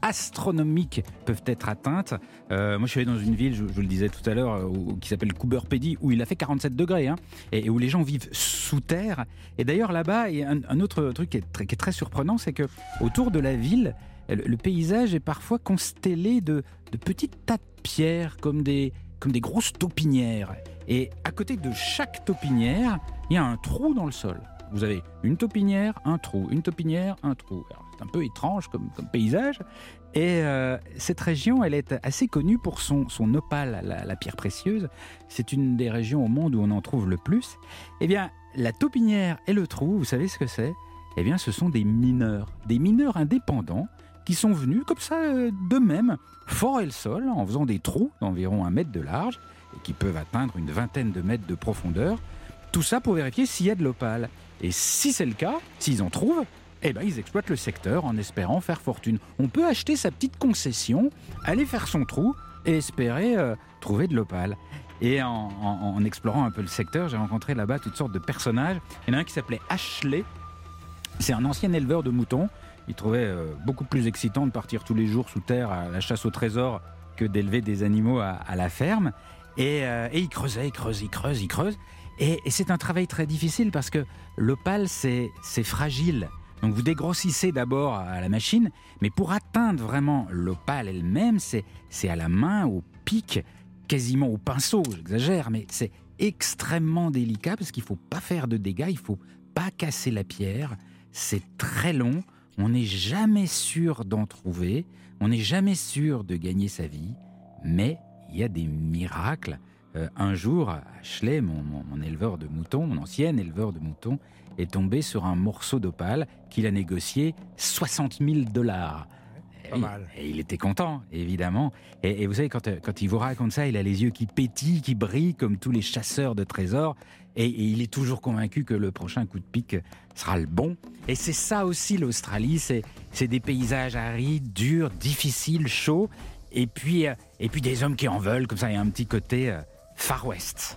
astronomiques peuvent être atteintes. Euh, moi, je suis allé dans une ville, je, je vous le disais tout à l'heure, où, qui s'appelle Coober Pedy, où il a fait quarante-sept degrés, hein, et, et où les gens vivent sous terre. Et d'ailleurs, là-bas, il y a un, un autre truc qui est, très, qui est très surprenant, c'est que autour de la ville, le, le paysage est parfois constellé de, de petites tas de pierres, comme des, comme des grosses taupinières. Et à côté de chaque taupinière, il y a un trou dans le sol. Vous avez une taupinière, un trou, une taupinière, un trou. Alors, c'est un peu étrange comme, comme paysage. Et euh, cette région, elle est assez connue pour son, son opale, la, la pierre précieuse. C'est une des régions au monde où on en trouve le plus. Eh bien, la taupinière et le trou, vous savez ce que c'est ? Eh bien, ce sont des mineurs, des mineurs indépendants qui sont venus comme ça euh, d'eux-mêmes forer le sol en faisant des trous d'environ un mètre de large et qui peuvent atteindre une vingtaine de mètres de profondeur. Tout ça pour vérifier s'il y a de l'opale. Et si c'est le cas, s'ils en trouvent, eh ben, ils exploitent le secteur en espérant faire fortune. On peut acheter sa petite concession, aller faire son trou et espérer euh, trouver de l'opale. Et en, en, en explorant un peu le secteur, j'ai rencontré là-bas toutes sortes de personnages. Il y en a un qui s'appelait Ashley. C'est un ancien éleveur de moutons. Il trouvait euh, beaucoup plus excitant de partir tous les jours sous terre à la chasse au trésor que d'élever des animaux à, à la ferme. Et, euh, et il creusait, il creuse, il creuse, il creuse. Et, et c'est un travail très difficile parce que l'opale, c'est, c'est fragile. Donc vous dégrossissez d'abord à la machine, mais pour atteindre vraiment l'opale elle-même, c'est, c'est à la main, au pic, quasiment au pinceau, j'exagère, mais c'est extrêmement délicat parce qu'il ne faut pas faire de dégâts, il ne faut pas casser la pierre. C'est très long, on n'est jamais sûr d'en trouver, on n'est jamais sûr de gagner sa vie, mais il y a des miracles. Euh, un jour, Ashley, mon, mon, mon éleveur de moutons, mon ancien éleveur de moutons, est tombé sur un morceau d'opale qu'il a négocié soixante mille dollars. Pas et, mal. Et il était content, évidemment. Et, et vous savez, quand, quand il vous raconte ça, il a les yeux qui pétillent, qui brillent comme tous les chasseurs de trésors. Et, et il est toujours convaincu que le prochain coup de pic sera le bon. Et c'est ça aussi l'Australie, c'est, c'est des paysages arides, durs, difficiles, chauds. Et puis, euh, et puis des hommes qui en veulent, comme ça, il y a un petit côté euh, Far West.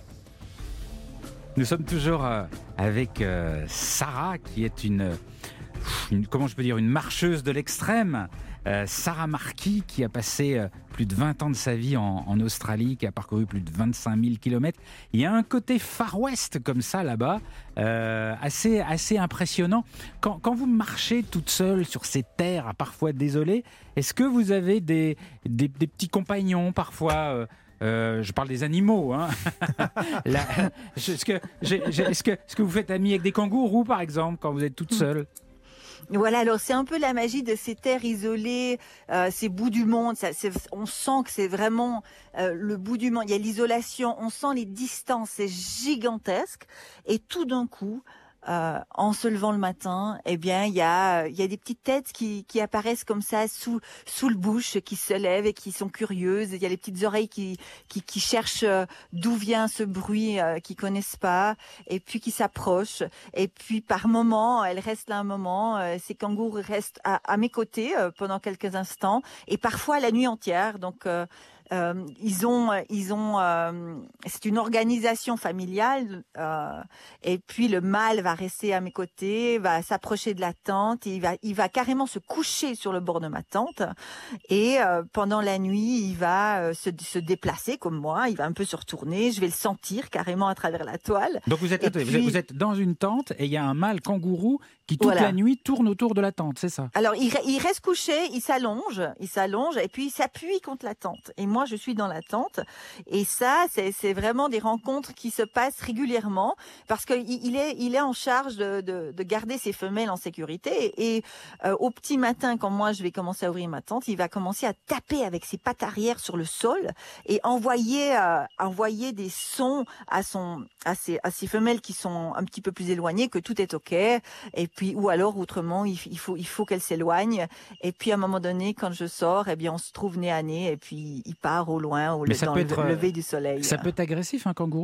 Nous sommes toujours euh, avec euh, Sarah, qui est une, une, comment je peux dire, une marcheuse de l'extrême. Euh, Sarah Marquis, qui a passé euh, plus de vingt ans de sa vie en, en Australie, qui a parcouru plus de vingt-cinq mille kilomètres. Il y a un côté Far West comme ça là-bas, euh, assez, assez impressionnant. Quand, quand vous marchez toute seule sur ces terres parfois désolées, est-ce que vous avez des, des, des petits compagnons parfois euh, Euh, je parle des animaux. Hein. Là, est-ce, que, j'ai, j'ai, est-ce, que, est-ce que vous faites ami avec des kangourous, par exemple, quand vous êtes toute seule ? Voilà, alors c'est un peu la magie de ces terres isolées, euh, ces bouts du monde. Ça, c'est, on sent que c'est vraiment euh, le bout du monde. Il y a l'isolation, on sent les distances, c'est gigantesque. Et tout d'un coup, Euh, en se levant le matin, eh bien, il y a, il y a des petites têtes qui, qui apparaissent comme ça sous, sous le bush, qui se lèvent et qui sont curieuses. Il y a les petites oreilles qui, qui, qui cherchent euh, d'où vient ce bruit euh, qu'ils connaissent pas, et puis qui s'approchent. Et puis, par moment, elles restent là un moment. Euh, ces kangourous restent à, à mes côtés euh, pendant quelques instants, et parfois la nuit entière. Donc, euh, Euh, ils ont, ils ont, euh, c'est une organisation familiale, euh, et puis le mâle va rester à mes côtés, va s'approcher de la tente, et il va, il va carrément se coucher sur le bord de ma tente, et euh, pendant la nuit, il va euh, se, se déplacer comme moi, il va un peu se retourner, je vais le sentir carrément à travers la toile. Donc vous êtes, attendez, puis, vous êtes dans une tente et il y a un mâle kangourou qui toute voilà. la nuit tourne autour de la tente, c'est ça ? Alors il, il reste couché, il s'allonge, il s'allonge, et puis il s'appuie contre la tente. Et moi, je suis dans la tente, et ça, c'est, c'est vraiment des rencontres qui se passent régulièrement, parce qu'il il est, il est en charge de, de, de garder ses femelles en sécurité. Et, et euh, au petit matin, quand moi je vais commencer à ouvrir ma tente, il va commencer à taper avec ses pattes arrière sur le sol et envoyer, euh, envoyer des sons à son, à ses, à ses femelles qui sont un petit peu plus éloignées, que tout est ok. Et puis, ou alors autrement, il, il faut, il faut qu'elle s'éloigne. Et puis à un moment donné, quand je sors, eh bien, on se trouve nez à nez, et puis il part au loin, au, le, dans le être, lever du soleil. Ça peut être agressif, un kangourou ?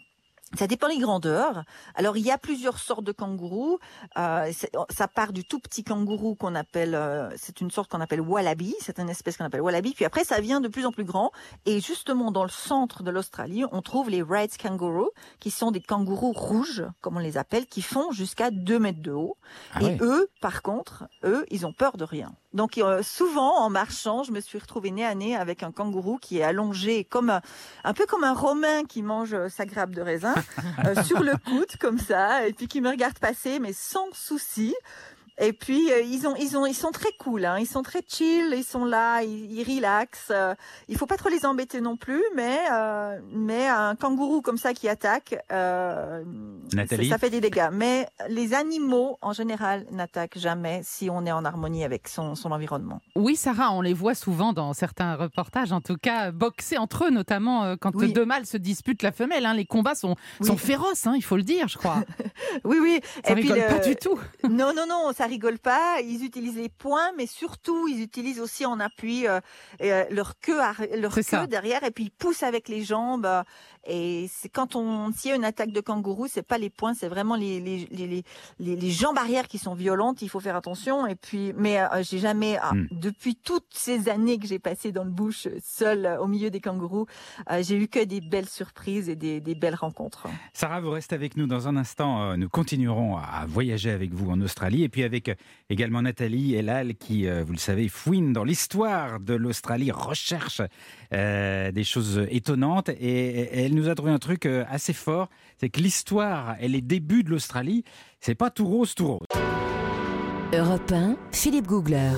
Ça dépend des grandeurs. Alors, il y a plusieurs sortes de kangourous. Euh, ça part du tout petit kangourou qu'on appelle, euh, c'est une sorte qu'on appelle wallaby. C'est une espèce qu'on appelle wallaby. Puis après, ça vient de plus en plus grand. Et justement, dans le centre de l'Australie, on trouve les red kangaroos, qui sont des kangourous rouges, comme on les appelle, qui font jusqu'à deux mètres de haut. Ah et ouais. eux, par contre, eux, ils ont peur de rien. Donc euh, souvent en marchant, je me suis retrouvée nez à nez avec un kangourou qui est allongé comme un, un peu comme un Romain qui mange euh, sa grappe de raisin euh, sur le coude comme ça, et puis qui me regarde passer mais sans souci. Et puis euh, ils ont ils ont ils sont très cool, hein. Ils sont très chill, ils sont là, ils, ils relaxent. Euh, il faut pas trop les embêter non plus, mais euh, mais un kangourou comme ça qui attaque, euh, Nathalie, ça, ça fait des dégâts. Mais les animaux en général n'attaquent jamais si on est en harmonie avec son son environnement. Oui, Sarah, on les voit souvent dans certains reportages, en tout cas boxer entre eux, notamment euh, quand Oui. deux mâles se disputent la femelle. Hein. Les combats sont Oui. sont féroces, hein, il faut le dire, je crois. Oui oui. Ça Et puis rigole le- pas du tout. Non, non, non, ça rigole pas. Ils utilisent les poings, mais surtout, ils utilisent aussi en appui euh, euh, leur queue, arri- leur C'est queue ça. derrière, et puis ils poussent avec les jambes. euh, Et c'est quand on, s'il y a une attaque de kangourou, c'est pas les poings, c'est vraiment les les, les les les les jambes arrière qui sont violentes. Il faut faire attention. Et puis, mais euh, j'ai jamais, ah, Hmm. depuis toutes ces années que j'ai passées dans le bush, seule euh, au milieu des kangourous, euh, j'ai eu que des belles surprises et des des belles rencontres. Sarah, vous restez avec nous dans un instant. euh, Nous continuerons à voyager avec vous en Australie et puis avec euh, également Nathalie Elal qui, euh, vous le savez, fouine dans l'histoire de l'Australie, recherche euh, des choses étonnantes et, et elle nous a trouvé un truc euh, assez fort, c'est que l'histoire et les débuts de l'Australie, c'est pas tout rose, tout rose. Europe un, Philippe Googler.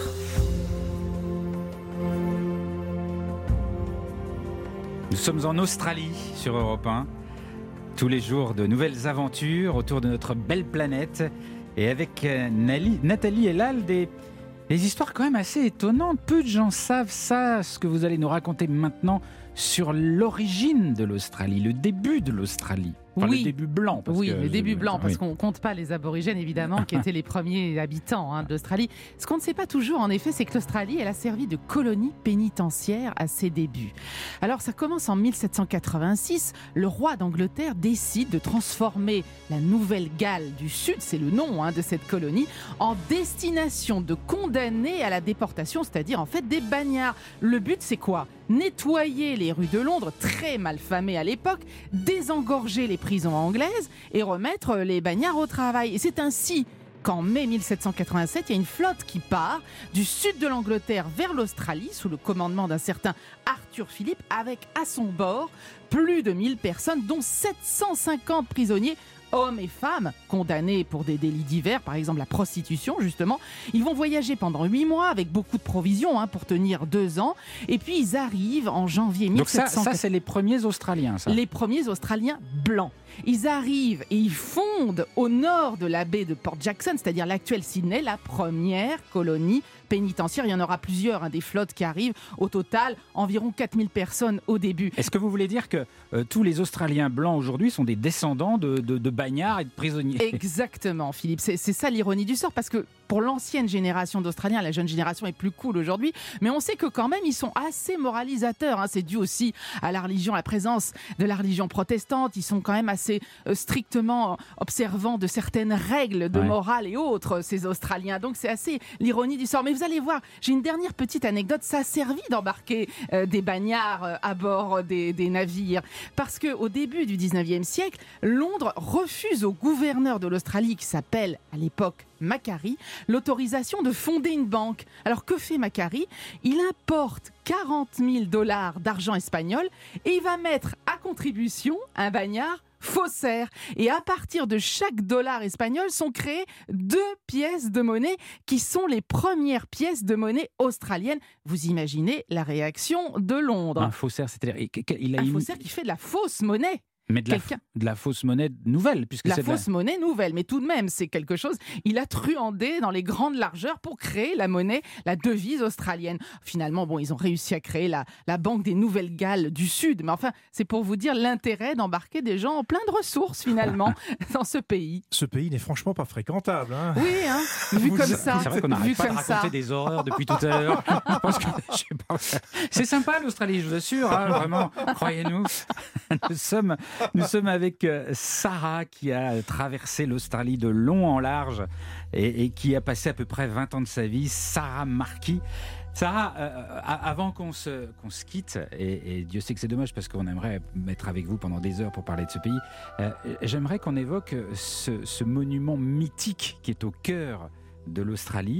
Nous sommes en Australie sur Europe un. Tous les jours, de nouvelles aventures autour de notre belle planète. Et avec euh, Nali- Nathalie Elal, des, des histoires quand même assez étonnantes. Peu de gens savent ça, ce que vous allez nous raconter maintenant sur l'origine de l'Australie, le début de l'Australie. Enfin, Oui. le début blanc. Parce Oui, que, le début blanc, parce oui. qu'on ne compte pas les aborigènes, évidemment, qui étaient les premiers habitants hein, d'Australie. Ce qu'on ne sait pas toujours, en effet, c'est que l'Australie, elle a servi de colonie pénitentiaire à ses débuts. Alors, ça commence en mille sept cent quatre-vingt-six. Le roi d'Angleterre décide de transformer la Nouvelle-Galles du Sud, c'est le nom hein, de cette colonie, en destination de condamnés à la déportation, c'est-à-dire en fait des bagnards. Le but, c'est quoi ? Nettoyer les rues de Londres, très mal famées à l'époque, désengorger les prisons anglaises et remettre les bagnards au travail. Et c'est ainsi qu'en mai mille sept cent quatre-vingt-sept, il y a une flotte qui part du sud de l'Angleterre vers l'Australie sous le commandement d'un certain Arthur Phillip, avec à son bord plus de mille personnes, dont sept cent cinquante prisonniers, hommes et femmes, condamnés pour des délits divers, par exemple la prostitution justement. Ils vont voyager pendant huit mois avec beaucoup de provisions hein, pour tenir deux ans. Et puis ils arrivent en janvier Donc ça, mille sept cent quatre-vingt-sept. ça, c'est les premiers Australiens, ça. Les premiers Australiens blancs. Ils arrivent et ils fondent au nord de la baie de Port Jackson, c'est-à-dire l'actuelle Sydney, la première colonie pénitentiaire. Il y en aura plusieurs, hein, des flottes qui arrivent. Au total, environ quatre mille personnes au début. Est-ce que vous voulez dire que euh, tous les Australiens blancs aujourd'hui sont des descendants de, de, de bagnards et de prisonniers ? Exactement, Philippe. C'est, c'est ça l'ironie du sort, parce que pour l'ancienne génération d'Australiens, la jeune génération est plus cool aujourd'hui, mais on sait que quand même, ils sont assez moralisateurs. Hein. C'est dû aussi à la religion, à la présence de la religion protestante. Ils sont quand même assez euh, strictement observants de certaines règles de Ouais. morale et autres, ces Australiens. Donc c'est assez l'ironie du sort. Mais vous allez voir, j'ai une dernière petite anecdote. Ça a servi d'embarquer euh, des bagnards euh, à bord des, des navires. Parce qu'au début du dix-neuvième siècle, Londres refuse au gouverneur de l'Australie, qui s'appelle à l'époque Macquarie, l'autorisation de fonder une banque. Alors que fait Macquarie ? Il importe quarante mille dollars d'argent espagnol et il va mettre à contribution un bagnard faussaire. Et à partir de chaque dollar espagnol sont créées deux pièces de monnaie qui sont les premières pièces de monnaie australiennes. Vous imaginez la réaction de Londres. Un faussaire, c'est-à-dire il- il a Un imi- faussaire qui fait de la fausse monnaie. mais de la, quelqu'un- de la fausse monnaie nouvelle, puisque La c'est de la- fausse monnaie nouvelle, mais tout de même, c'est quelque chose. Il a truandé dans les grandes largeurs pour créer la monnaie, la devise australienne. Finalement, bon, ils ont réussi à créer la, la Banque des Nouvelles-Galles du Sud. Mais enfin, c'est pour vous dire l'intérêt d'embarquer des gens en plein de ressources, finalement, dans ce pays. Ce pays n'est franchement pas fréquentable. Hein. Oui, hein, vu Vous- comme ça. C'est vrai qu'on vu n'arrête pas de comme raconter ça. des horreurs depuis tout à l'heure. Je pense que- je sais pas. C'est sympa l'Australie, je vous assure, hein, vraiment, croyez-nous. Nous sommes, nous sommes avec euh, Sarah qui a traversé l'Australie de long en large et, et qui a passé à peu près vingt ans de sa vie. Sarah Marquis. Sarah, euh, a- avant qu'on se, qu'on se quitte, et, et Dieu sait que c'est dommage parce qu'on aimerait être avec vous pendant des heures pour parler de ce pays, euh, j'aimerais qu'on évoque ce, ce monument mythique qui est au cœur de l'Australie.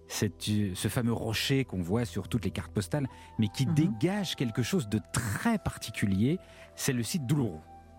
C'est ce fameux rocher qu'on voit sur toutes les cartes postales, mais qui mmh. dégage quelque chose de très particulier. C'est le site d'Uluru.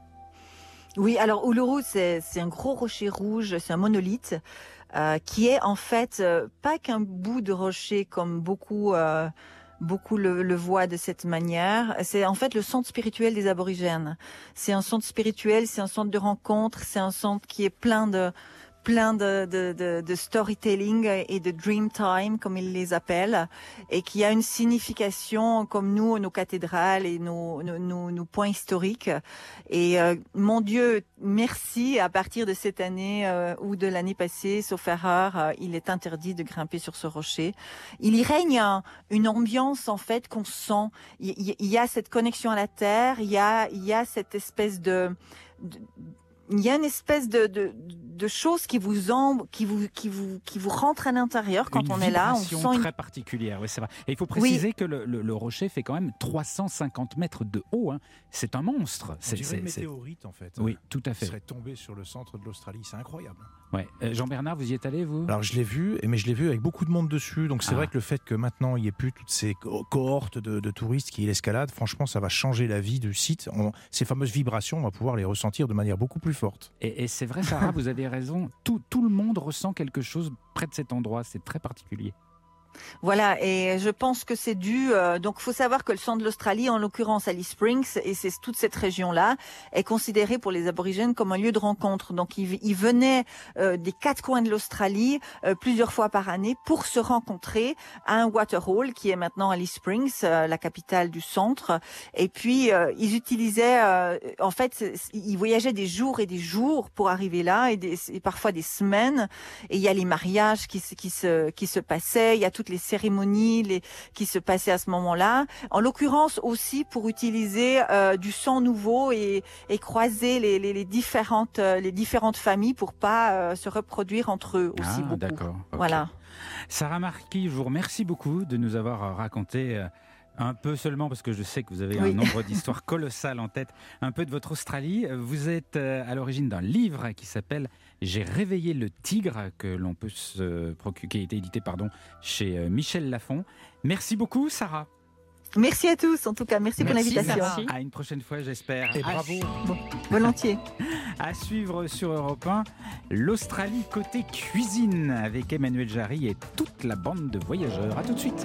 Oui, alors Uluru, c'est, c'est un gros rocher rouge, c'est un monolithe euh, qui est en fait euh, pas qu'un bout de rocher comme beaucoup euh, beaucoup le, le voient de cette manière. C'est en fait le centre spirituel des aborigènes. C'est un centre spirituel, c'est un centre de rencontre, c'est un centre qui est plein de plein de, de, de, de storytelling et de dream time, comme ils les appellent, et qui a une signification comme nous, nos cathédrales et nos, nos, nos, nos points historiques. Et euh, mon Dieu, merci, à partir de cette année euh, ou de l'année passée, sauf erreur, euh, il est interdit de grimper sur ce rocher. Il y règne un, une ambiance, en fait, qu'on sent. Il, il, il y a cette connexion à la terre, il y a, il y a cette espèce de... de il y a une espèce de, de, de chose qui vous en, qui vous, qui vous, qui vous rentre à l'intérieur quand une on est là. On sent sent très une... particulière, oui, c'est vrai. Et il faut préciser oui. que le, le, le rocher fait quand même trois cent cinquante mètres de haut. Hein. C'est un monstre. On c'est, dirait c'est, une c'est... météorite, en fait. Oui, tout à fait. Il serait tombé sur le centre de l'Australie. C'est incroyable. Ouais. Euh, Jean-Bernard, vous y êtes allé, vous ? Alors, je l'ai vu, mais je l'ai vu avec beaucoup de monde dessus. Donc, c'est ah. vrai que le fait que maintenant, il n'y ait plus toutes ces co- cohortes de, de touristes qui l'escaladent, franchement, ça va changer la vie du site. On, ces fameuses vibrations, on va pouvoir les ressentir de manière beaucoup plus forte. Et, et c'est vrai, Sarah, vous avez raison. Tout, tout le monde ressent quelque chose près de cet endroit. C'est très particulier. Voilà, et je pense que c'est dû... Euh, donc, il faut savoir que le centre de l'Australie, en l'occurrence Alice Springs, et c'est toute cette région-là, est considéré pour les aborigènes comme un lieu de rencontre. Donc, ils, ils venaient euh, des quatre coins de l'Australie euh, plusieurs fois par année pour se rencontrer à un waterhole qui est maintenant Alice Springs, euh, la capitale du centre. Et puis, euh, ils utilisaient... Euh, en fait, ils voyageaient des jours et des jours pour arriver là, et, des, et parfois des semaines. Et il y a les mariages qui, qui, se, qui se passaient, il y a toutes les cérémonies les, qui se passaient à ce moment-là. En l'occurrence aussi pour utiliser euh, du sang nouveau et, et croiser les, les, les, différentes, euh, les différentes familles pour pas euh, se reproduire entre eux aussi ah, beaucoup. D'accord. Okay. Voilà. Sarah Marquis, je vous remercie beaucoup de nous avoir raconté... Euh, un peu seulement, parce que je sais que vous avez oui. un nombre d'histoires colossales en tête, un peu de votre Australie. Vous êtes à l'origine d'un livre qui s'appelle « J'ai réveillé le tigre », que l'on peut se procurer, qui a été édité pardon, chez Michel Lafon. Merci beaucoup, Sarah. Merci à tous, en tout cas. Merci, merci pour l'invitation. Sarah. À une prochaine fois, j'espère. Et bravo. Bon, volontiers. À suivre sur Europe un, l'Australie côté cuisine, avec Emmanuel Jarry et toute la bande de voyageurs. À tout de suite.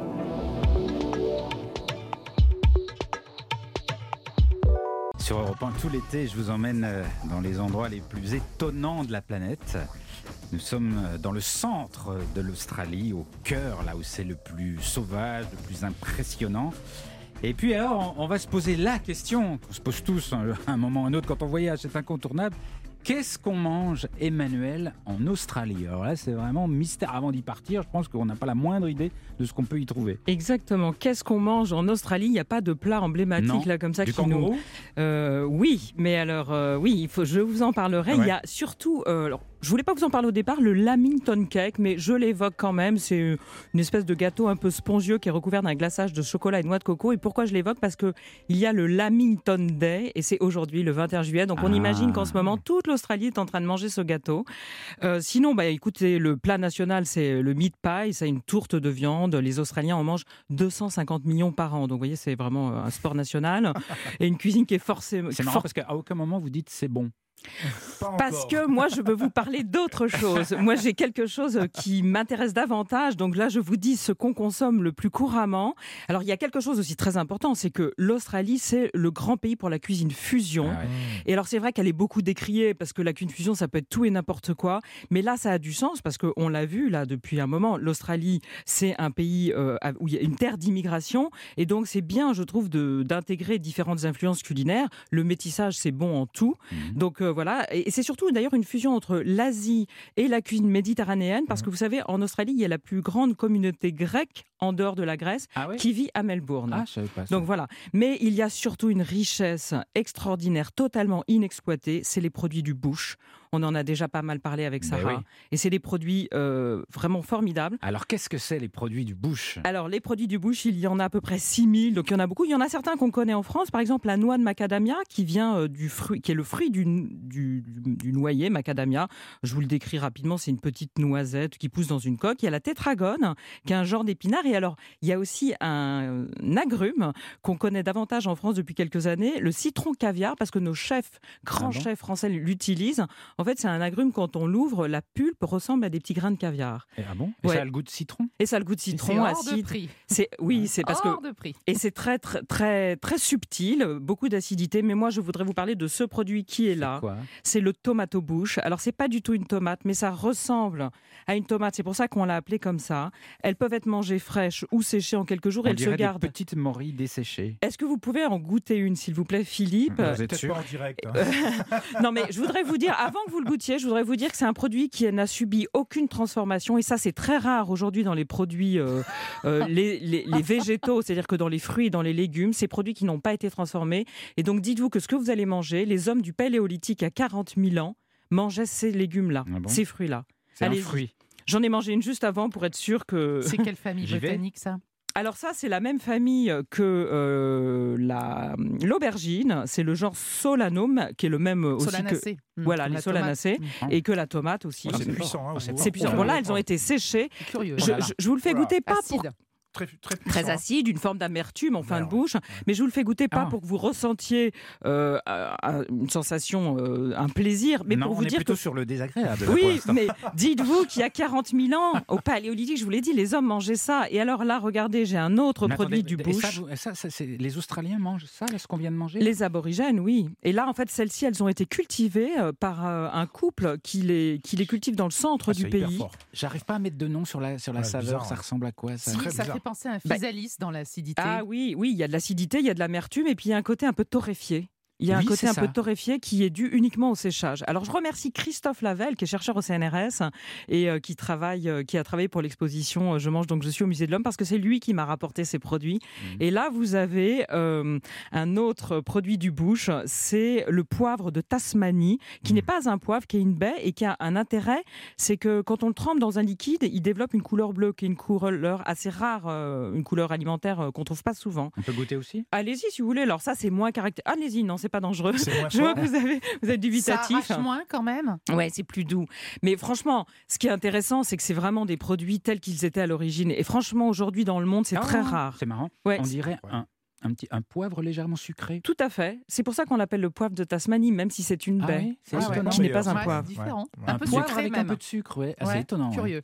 Sur Europe un, tout l'été, je vous emmène dans les endroits les plus étonnants de la planète. Nous sommes dans le centre de l'Australie, au cœur, là où c'est le plus sauvage, le plus impressionnant. Et puis alors, on va se poser la question qu'on se pose tous à un moment ou à un autre quand on voyage, c'est incontournable. Qu'est-ce qu'on mange, Emmanuel, en Australie ? Alors là, c'est vraiment mystère. Avant d'y partir, je pense qu'on n'a pas la moindre idée de ce qu'on peut y trouver. Exactement. Qu'est-ce qu'on mange en Australie ? Il n'y a pas de plat emblématique non. là comme ça du qui kangourou nous. Euh, oui, mais alors euh, oui, il faut. Je vous en parlerai. Ah ouais. Il y a surtout. Euh, alors, je voulais pas vous en parler au départ, le Lamington Cake, mais je l'évoque quand même. C'est une espèce de gâteau un peu spongieux qui est recouvert d'un glaçage de chocolat et de noix de coco. Et pourquoi je l'évoque ? Parce que il y a le Lamington Day et c'est aujourd'hui le vingt et un juillet. Donc on ah. imagine qu'en ce moment toute l'Australie est en train de manger ce gâteau. Euh, sinon, bah écoutez, le plat national c'est le meat pie, c'est une tourte de viande. Les Australiens en mangent deux cent cinquante millions par an. Donc vous voyez, c'est vraiment un sport national et une cuisine qui est forcément. C'est marrant for... parce qu'à aucun moment vous dites c'est bon. Parce que moi, je veux vous parler d'autre chose. Moi, j'ai quelque chose qui m'intéresse davantage. Donc là, je vous dis ce qu'on consomme le plus couramment. Alors, il y a quelque chose aussi très important, c'est que l'Australie, c'est le grand pays pour la cuisine fusion. Ah ouais. Et alors, c'est vrai qu'elle est beaucoup décriée parce que la cuisine fusion, ça peut être tout et n'importe quoi. Mais là, ça a du sens parce qu'on l'a vu là depuis un moment. L'Australie, c'est un pays euh, où il y a une terre d'immigration. Et donc, c'est bien, je trouve, de, d'intégrer différentes influences culinaires. Le métissage, c'est bon en tout. Mmh. Donc, euh, voilà. Et c'est surtout d'ailleurs une fusion entre l'Asie et la cuisine méditerranéenne, parce que vous savez, en Australie, il y a la plus grande communauté grecque en dehors de la Grèce, Ah oui qui vit à Melbourne. Ah, je savais pas ça. Donc voilà. Mais il y a surtout une richesse extraordinaire, totalement inexploitée, c'est les produits du bush. On en a déjà pas mal parlé avec Ben Sarah. oui. Et c'est des produits euh, vraiment formidables. Alors, qu'est-ce que c'est les produits du bush? Alors, les produits du bush, il y en a à peu près six mille, donc il y en a beaucoup. Il y en a certains qu'on connaît en France, par exemple la noix de macadamia, qui vient euh, du fruit, qui est le fruit du, du, du noyer macadamia. Je vous le décris rapidement, c'est une petite noisette qui pousse dans une coque. Il y a la tétragone, qui est un genre d'épinard. Et alors, il y a aussi un, un agrume qu'on connaît davantage en France depuis quelques années, le citron caviar, parce que nos chefs, grands Ah bon chefs français l'utilisent. En fait, c'est un agrume, quand on l'ouvre, la pulpe ressemble à des petits grains de caviar. Et, ah bon Et Ouais. ça a le goût de citron? Et ça a le goût de C'est citron, hors acide. de prix. C'est, oui, c'est parce que Hors de prix. et c'est très, très, très, très subtil, beaucoup d'acidité. Mais moi, je voudrais vous parler de ce produit qui est là. Quoi? C'est le tomato bush. Alors, c'est pas du tout une tomate, mais ça ressemble à une tomate. C'est pour ça qu'on l'a appelée comme ça. Elles peuvent être mangées fraîches ou séchées en quelques jours. On Elles se dirait des gardent. petites morilles desséchées. Est-ce que vous pouvez en goûter une, s'il vous plaît, Philippe? Vous êtes Peut-être sûr? pas en direct. hein. Non, mais je voudrais vous dire, avant que vous le goûtiez, je voudrais vous dire que c'est un produit qui n'a subi aucune transformation. Et ça, c'est très rare aujourd'hui dans les produits, euh, euh, les, les, les végétaux, c'est-à-dire que dans les fruits et dans les légumes, ces produits qui n'ont pas été transformés. Et donc, dites-vous que ce que vous allez manger, les hommes du Paléolithique à quarante mille ans mangeaient ces légumes-là, Ah bon ces fruits-là. C'est un Allez-y. fruit. J'en ai mangé une juste avant pour être sûr que... C'est quelle famille J'y vais. botanique, ça? Alors ça, c'est la même famille que euh, la, l'aubergine. C'est le genre Solanum, qui est le même aussi que... Solanacées. Mmh, Voilà, comme les la solanacées. tomate. Et que la tomate aussi. Ah, c'est puissant. hein, Oh, c'est vous- C'est puissant. Bon, là, elles ont été séchées. Mmh. Curieux. Je, Oh là là. je- je vous le fais Voilà. goûter pas pour Acide. Très, très puissant. très hein. acide, une forme d'amertume en fin de Ouais, bouche, ouais. mais je vous le fais goûter pas Ah. pour que vous ressentiez euh, euh, euh, une sensation, euh, un plaisir, mais non, pour on vous est dire plutôt que sur le désagréable. là, pour oui, l'instant. mais dites-vous qu'il y a quarante mille ans, au Paléolithique, je vous l'ai dit, les hommes mangeaient ça. Et alors là, regardez, j'ai un autre Mais produit attendez, du et ça, bush. vous- ça, ça, c'est- les Australiens mangent ça, là, ce qu'on vient de manger? Les aborigènes, oui. Et là, en fait, celles-ci, elles ont été cultivées euh, par euh, un couple qui les, qui les cultive dans le centre Ah, du c'est hyper pays. fort. J'arrive pas à mettre de nom sur la, sur la Ouais, saveur. bizarre, Ça hein. ressemble à quoi, ça? Si, très ça bizarre. fait penser à un Bah- physalis dans l'acidité. Ah oui, oui, il y a de l'acidité, il y a de l'amertume, et puis il y a un côté un peu torréfié. Il y a Oui, un côté c'est un ça. peu torréfié qui est dû uniquement au séchage. Alors je remercie Christophe Lavelle, qui est chercheur au C N R S et euh, qui travaille, euh, qui a travaillé pour l'exposition euh, Je mange donc je suis au Musée de l'Homme, parce que c'est lui qui m'a rapporté ces produits. Mmh. Et là vous avez euh, un autre produit du bush, c'est le poivre de Tasmanie, qui n'est pas un poivre, qui est une baie et qui a un intérêt, c'est que quand on le trempe dans un liquide, il développe une couleur bleue, qui est une couleur assez rare, euh, une couleur alimentaire euh, qu'on trouve pas souvent. On peut goûter aussi? Allez-y si vous voulez. Alors ça, c'est moins caractéristique. Allez-y, non, c'est pas dangereux. C'est moins Je vois fort. que vous avez, vous êtes Ça dubitatif. arrache moins quand même. Ouais, c'est plus doux. Mais franchement, ce qui est intéressant, c'est que c'est vraiment des produits tels qu'ils étaient à l'origine. Et franchement, aujourd'hui dans le monde, c'est Ah, très rare. C'est marrant. Ouais, On c'est- dirait un, un, petit, un poivre légèrement sucré. Tout à fait. C'est pour ça qu'on l'appelle le poivre de Tasmanie, même si c'est une Ah baie. oui, c'est Ah ouais. étonnant. Qui n'est pas un Ouais, poivre. c'est différent. Ouais. Un, Un peu Poivre sucré avec même. un peu de sucre, ouais. Ah, Ouais, c'est étonnant. ouais. Curieux.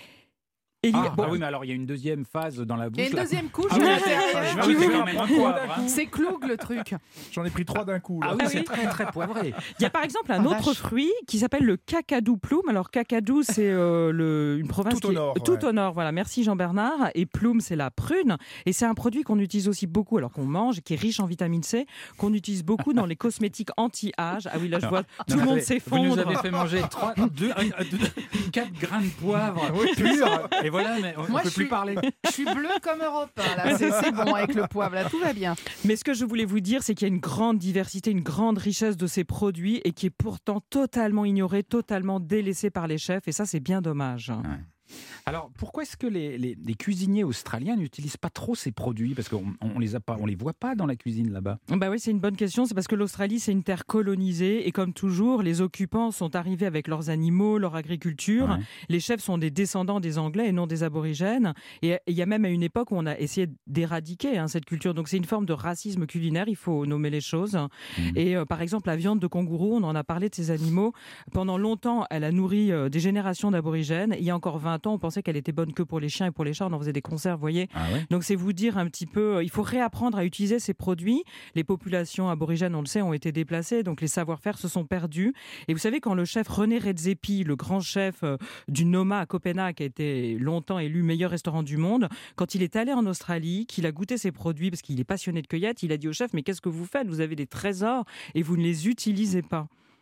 Et il y a- Ah, bon, bah oui, mais alors il y a une deuxième phase dans la bouche. Et une là. deuxième couche Ah oui, à c'est- l'intérieur. je vais qui goûter ouvre. quand même un poivre, hein. C'est cloug le truc. J'en ai pris trois d'un coup. là. Ah oui, Ah c'est oui. très très poivré. il y a par exemple un Ah, autre vache. fruit qui s'appelle le cacadou plume. Alors cacadou, c'est euh, le- une province Tout au qui est- nord, tout ouais. au nord. Voilà, merci Jean-Bernard. Et plume, c'est la prune. Et c'est un produit qu'on utilise aussi beaucoup, alors qu'on mange, qui est riche en vitamine C, qu'on utilise beaucoup dans les cosmétiques anti-âge. Ah oui, là je vois tout le monde Vous nous avez s'effondre. fait manger trois, deux, un, deux, quatre grains de poivre purs. Et voilà, mais on ne Moi, peut je plus suis- parler. Je suis bleu comme Europe un, là. C'est c'est bon avec le poivre, là. Tout va bien. Mais ce que je voulais vous dire, c'est qu'il y a une grande diversité, une grande richesse de ces produits et qui est pourtant totalement ignorée, totalement délaissée par les chefs. Et ça, c'est bien dommage. Alors, pourquoi est-ce que les, les- les cuisiniers australiens n'utilisent pas trop ces produits? Parce qu'on on les a pas, on les voit pas dans la cuisine là-bas. Bah oui, c'est une bonne question. C'est parce que l'Australie, c'est une terre colonisée. Et comme toujours, les occupants sont arrivés avec leurs animaux, leur agriculture. Ouais. Les chefs sont des descendants des Anglais et non des aborigènes. Et il y a même à une époque où on a essayé d'éradiquer hein, cette culture. Donc c'est une forme de racisme culinaire, il faut nommer les choses. Mmh. Et euh, par exemple, la viande de kangourou, on en a parlé de ces animaux. Pendant longtemps, elle a nourri euh, des générations d'aborigènes. Il y a encore vingt ans, on pensait qu'elle était bonne que pour les chiens et pour les chats. On en faisait des conserves, vous voyez. Ah ouais. Donc c'est vous dire un petit peu, euh, il faut réapprendre à utiliser ces produits. Les populations aborigènes, on le sait, ont été déplacées, donc les savoir-faire se sont perdus. Et vous savez, quand le chef René Redzepi, le grand chef euh, du Noma à Copenhague, qui a été longtemps élu meilleur restaurant du monde, quand il est allé en Australie, qu'il a goûté ces produits, parce qu'il est passionné de cueillette, il a dit au chef, mais qu'est-ce que vous faites? Vous avez des trésors et vous ne les utilisez pas.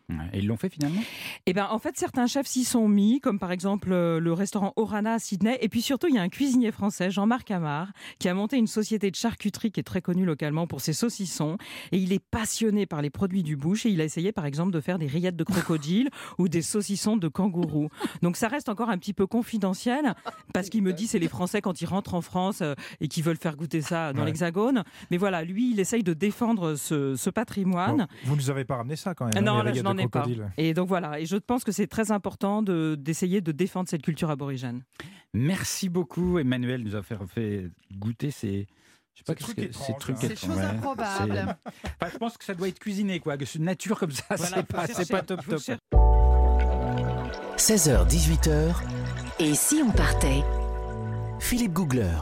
Et ils l'ont fait finalement ? Eh ben, en fait, certains chefs s'y sont mis, comme par exemple euh, le restaurant Orana à Sydney. Et puis surtout, il y a un cuisinier français, Jean-Marc Amar, qui a monté une société de charcuterie qui est très connue localement pour ses saucissons. Et il est passionné par les produits du bush. Et il a essayé, par exemple, de faire des rillettes de crocodile ou des saucissons de kangourou. Donc ça reste encore un petit peu confidentiel, parce qu'il me dit c'est les Français quand ils rentrent en France euh, et qui veulent faire goûter ça dans Ouais. l'Hexagone. Mais voilà, lui, il essaye de défendre ce, ce patrimoine. Bon, vous nous avez pas ramené ça quand même. Ah hein, non, les là, je rillettes n'en de ai pas. crocodile. Et donc voilà, et je pense que c'est très important de, d'essayer de défendre cette culture aborigène. Merci beaucoup, Emmanuel, nous a fait, fait goûter ces. Je sais pas Ces qu'est-ce trucs que étranges, ces trucs hein. Ces étranges, choses improbables. C'est- Enfin, je pense que ça doit être cuisiné, quoi. Que c'est une nature comme ça, Voilà, c'est faut pas, c'est chercher, pas top faut top. chercher. seize heures dix-huit heures, Et si on partait? Philippe Googler.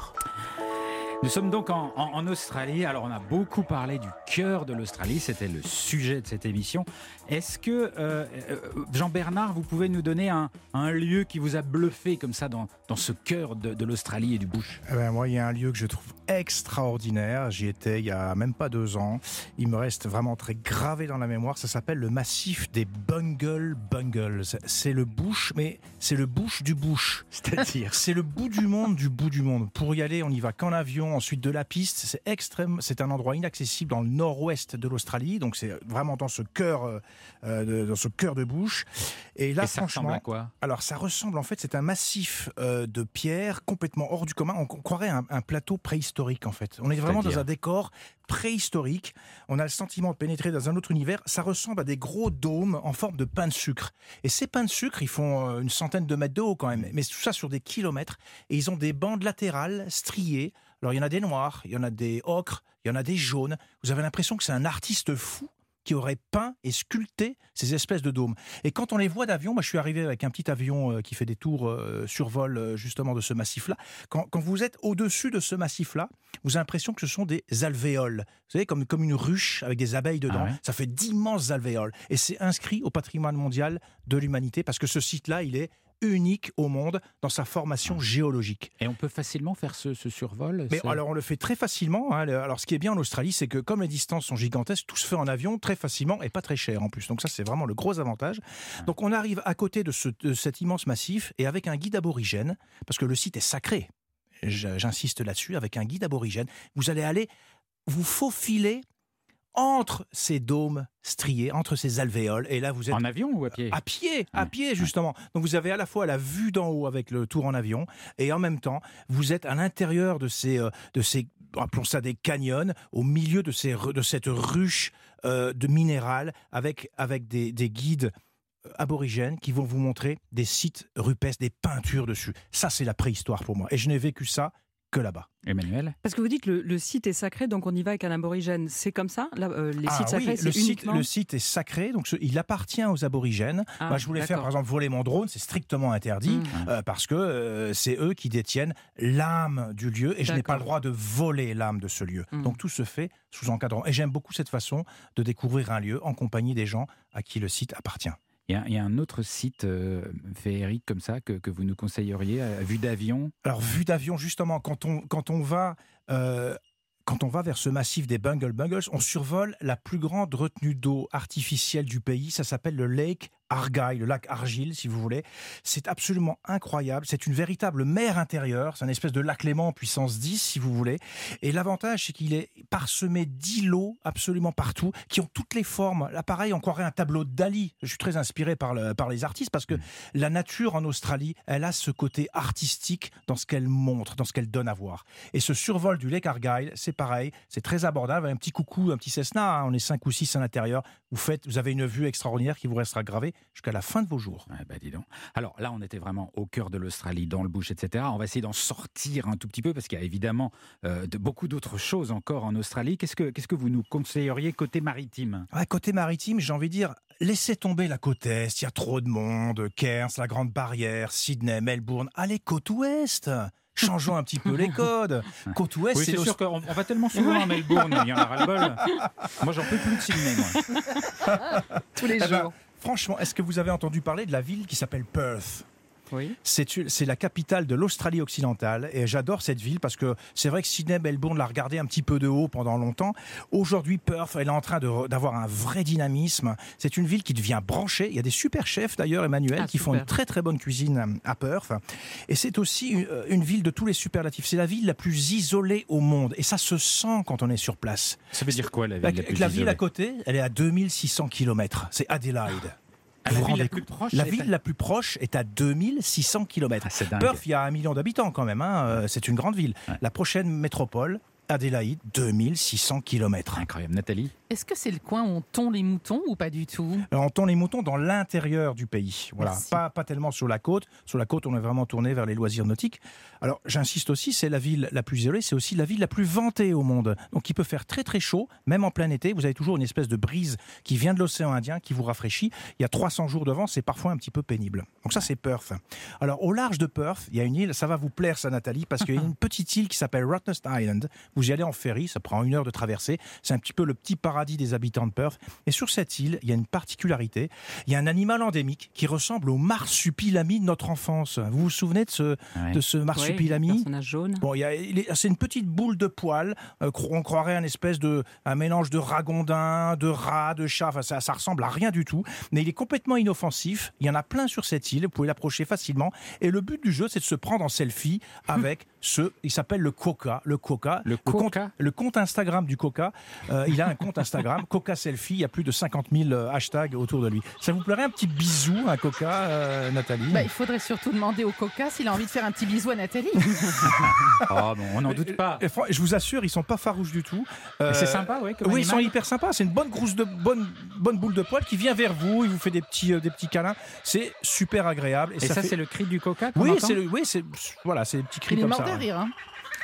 Nous sommes donc en, en- en Australie. Alors, on a beaucoup parlé du cœur de l'Australie. C'était le sujet de cette émission. Est-ce que, euh, euh, Jean-Bernard, vous pouvez nous donner un, un lieu qui vous a bluffé comme ça dans, dans ce cœur de, de l'Australie et du bush ? Eh ben, moi, il y a un lieu que je trouve extraordinaire. J'y étais il y a même pas deux ans. Il me reste vraiment très gravé dans la mémoire. Ça s'appelle le massif des Bungle Bungles. C'est- C'est le bush, mais c'est le bush du bush. C'est-à-dire C'est le bout du monde du bout du monde. Pour y aller, on n'y va qu'en avion, ensuite de la piste. C'est extrême. C'est un endroit inaccessible dans le nord-ouest de l'Australie. Donc c'est vraiment dans ce cœur, euh, de, dans ce cœur de bush. Et là, Et ça ressemble franchement, à quoi ? alors ça ressemble en fait, c'est un massif euh, de pierres complètement hors du commun. On, on croirait un, un plateau préhistorique en fait. On est vraiment dans C'est-à-dire un décor préhistorique. On a le sentiment de pénétrer dans un autre univers. Ça ressemble à des gros dômes en forme de pain de sucre. Et ces pains de sucre, ils font euh, une centaine de mètres de haut quand même. Mais tout ça sur des kilomètres. Et ils ont des bandes latérales striées. Alors il y en a des noirs, il y en a des ocres, il y en a des jaunes. Vous avez l'impression que c'est un artiste fou qui aurait peint et sculpté ces espèces de dômes. Et quand on les voit d'avion, moi je suis arrivé avec un petit avion euh, qui fait des tours euh, survol euh, justement de ce massif-là. Quand, quand vous êtes au-dessus de ce massif-là, vous avez l'impression que ce sont des alvéoles. Vous savez, comme, comme une ruche avec des abeilles dedans. Ah ouais. Ça fait d'immenses alvéoles. Et c'est inscrit au patrimoine mondial de l'humanité parce que ce site-là, il est unique au monde dans sa formation géologique. Et on peut facilement faire ce, ce survol Mais c'est- alors on le fait très facilement. Hein. Alors ce qui est bien en Australie, c'est que comme les distances sont gigantesques, tout se fait en avion très facilement et pas très cher en plus. Donc ça c'est vraiment le gros avantage. Donc on arrive à côté de, ce, de cet immense massif et avec un guide aborigène, parce que le site est sacré. Je- J'insiste là-dessus, avec un guide aborigène, vous allez aller vous faufiler entre ces dômes striés, entre ces alvéoles, et là vous êtes En avion ou à pied ? à pied, à Ouais. pied justement. Donc vous avez à la fois la vue d'en haut avec le tour en avion, et en même temps vous êtes à l'intérieur de ces, euh, de ces, appelons ça des canyons, au milieu de ces, ru- de cette ruche euh, de minéral, avec avec des, des guides euh, aborigènes qui vont vous montrer des sites rupestres, des peintures dessus. Ça c'est la préhistoire pour moi, et je n'ai vécu ça que là-bas. Emmanuel ? Parce que vous dites que le, le site est sacré, donc on y va avec un aborigène. C'est comme ça là, euh, Les Ah sites sacrés, oui, c'est le site, uniquement... le site est sacré, donc ce- il appartient aux aborigènes. Ah, Moi, je voulais faire, d'accord. par exemple, voler mon drone, c'est strictement interdit, Mmh. euh, parce que euh, c'est eux qui détiennent l'âme du lieu, et je n'ai pas D'accord. le droit de voler l'âme de ce lieu. Mmh. Donc tout se fait sous encadrement. Et j'aime beaucoup cette façon de découvrir un lieu en compagnie des gens à qui le site appartient. Il y, a, il y a un autre site euh, féerique comme ça que, que vous nous conseilleriez à vue d'avion ? Alors, vue d'avion, justement, quand on, quand on va... euh, Quand on va vers ce massif des Bungle Bungles, on survole la plus grande retenue d'eau artificielle du pays. Ça s'appelle le Lake Argyle, le lac Argyle, si vous voulez. C'est absolument incroyable. C'est une véritable mer intérieure. C'est une espèce de lac Léman puissance dix, si vous voulez. Et l'avantage, c'est qu'il est parsemé d'îlots absolument partout, qui ont toutes les formes. Là, pareil, on croirait un tableau de Dali. Je suis très inspiré par, le, par les artistes, parce que la nature en Australie, elle a ce côté artistique dans ce qu'elle montre, dans ce qu'elle donne à voir. Et ce survol du Lake Argyle, c'est pareil, c'est très abordable. Un petit coucou, un petit Cessna, hein, on est cinq ou six à l'intérieur. Vous faites, vous avez une vue extraordinaire qui vous restera gravée jusqu'à la fin de vos jours. Ouais, bah dis donc. Alors là, on était vraiment au cœur de l'Australie, dans le bush, et cetera. On va essayer d'en sortir un tout petit peu parce qu'il y a évidemment euh, de, beaucoup d'autres choses encore en Australie. Qu'est-ce que, qu'est-ce que vous nous conseilleriez côté maritime ? À côté maritime, j'ai envie de dire, laissez tomber la côte est, il y a trop de monde, Cairns, la Grande Barrière, Sydney, Melbourne, allez côte ouest. Changeons un petit peu les codes. Côte ouest, Oui, c'est l'Aust- sûr qu'on on va tellement souvent à Melbourne, il y en a ras-le-bol. Moi, j'en peux plus de Sydney, moi. Tous les Eh ben, jours. franchement, est-ce que vous avez entendu parler de la ville qui s'appelle Perth ? Oui. C'est, une- c'est la capitale de l'Australie occidentale et j'adore cette ville parce que c'est vrai que Sydney Melbourne l'a regardé un petit peu de haut pendant longtemps. Aujourd'hui, Perth, elle est en train de re- d'avoir un vrai dynamisme. C'est une ville qui devient branchée. Il y a des super chefs d'ailleurs, Emmanuel, Ah, qui font super. une très très bonne cuisine à Perth. Et c'est aussi une, une ville de tous les superlatifs. C'est la ville la plus isolée au monde et ça se sent quand on est sur place. Ça veut dire quoi, la ville La, la plus la ville isolée à côté, elle est à deux mille six cents kilomètres. C'est Adelaide. Ah, Vous la vous ville la rendez plus compte proche La est ville à- la plus proche est à deux mille six cents kilomètres. Ah, c'est dingue. Perth, il y a un million d'habitants quand même. Hein. euh, C'est une grande ville. Ouais. La prochaine métropole, Adélaïde, deux mille six cents kilomètres. Incroyable. Nathalie? Est-ce que c'est le coin où on tond les moutons ou pas du tout? On tourne les moutons dans l'intérieur du pays. Voilà, Merci. pas, pas tellement sur la côte. Sur la côte, on est vraiment tourné vers les loisirs nautiques. Alors, j'insiste aussi, c'est la ville la plus isolée, c'est aussi la ville la plus ventée au monde. Donc, il peut faire très très chaud, même en plein été. Vous avez toujours une espèce de brise qui vient de l'océan Indien, qui vous rafraîchit. Il y a trois cents jours de vent, c'est parfois un petit peu pénible. Donc ça, c'est Perth. Alors, au large de Perth, il y a une île, ça va vous plaire ça, Nathalie, parce qu'il y a une petite île qui s'appelle Rottnest Island. Vous y allez en ferry, ça prend une heure de traversée. C'est un petit peu le petit paradis des habitants de Perth. Et sur cette île, il y a une particularité. Il y a un animal endémique qui ressemble au marsupilami de notre enfance. Vous vous souvenez de ce, Ouais. de ce Oui, marsupilami? personnage jaune. Bon, il y a, il est- c'est une petite boule de poils. euh, cro- on croirait un espèce de un mélange de ragondin, de rat, de chat. Enfin, ça, ça ressemble à rien du tout. Mais il est complètement inoffensif. Il y en a plein sur cette île. Vous pouvez l'approcher facilement. Et le but du jeu, c'est de se prendre en selfie avec ce. Il s'appelle le Coca. Le Coca. Le compte, Coca le compte Instagram du Coca. euh, il a un compte Instagram, Coca Selfie. Il y a plus de cinquante mille euh, hashtags autour de lui. Ça vous plairait un petit bisou, un Coca, euh, Nathalie? Bah, il faudrait surtout demander au Coca s'il a envie de faire un petit bisou à Nathalie. Oh, bon, on n'en doute pas. Et fran- je vous assure, ils sont pas farouches du tout. Euh, Et c'est sympa, ouais, comme Oui, ils sont animal. hyper sympas. C'est une bonne grousse de bonne bonne boule de poils qui vient vers vous. Il vous fait des petits euh, des petits câlins. C'est super agréable. Et ça, fait- c'est le cri du coca qu'on oui, entend c'est le, oui, c'est voilà, c'est des petits cris Il est comme mort ça. de rire. Hein.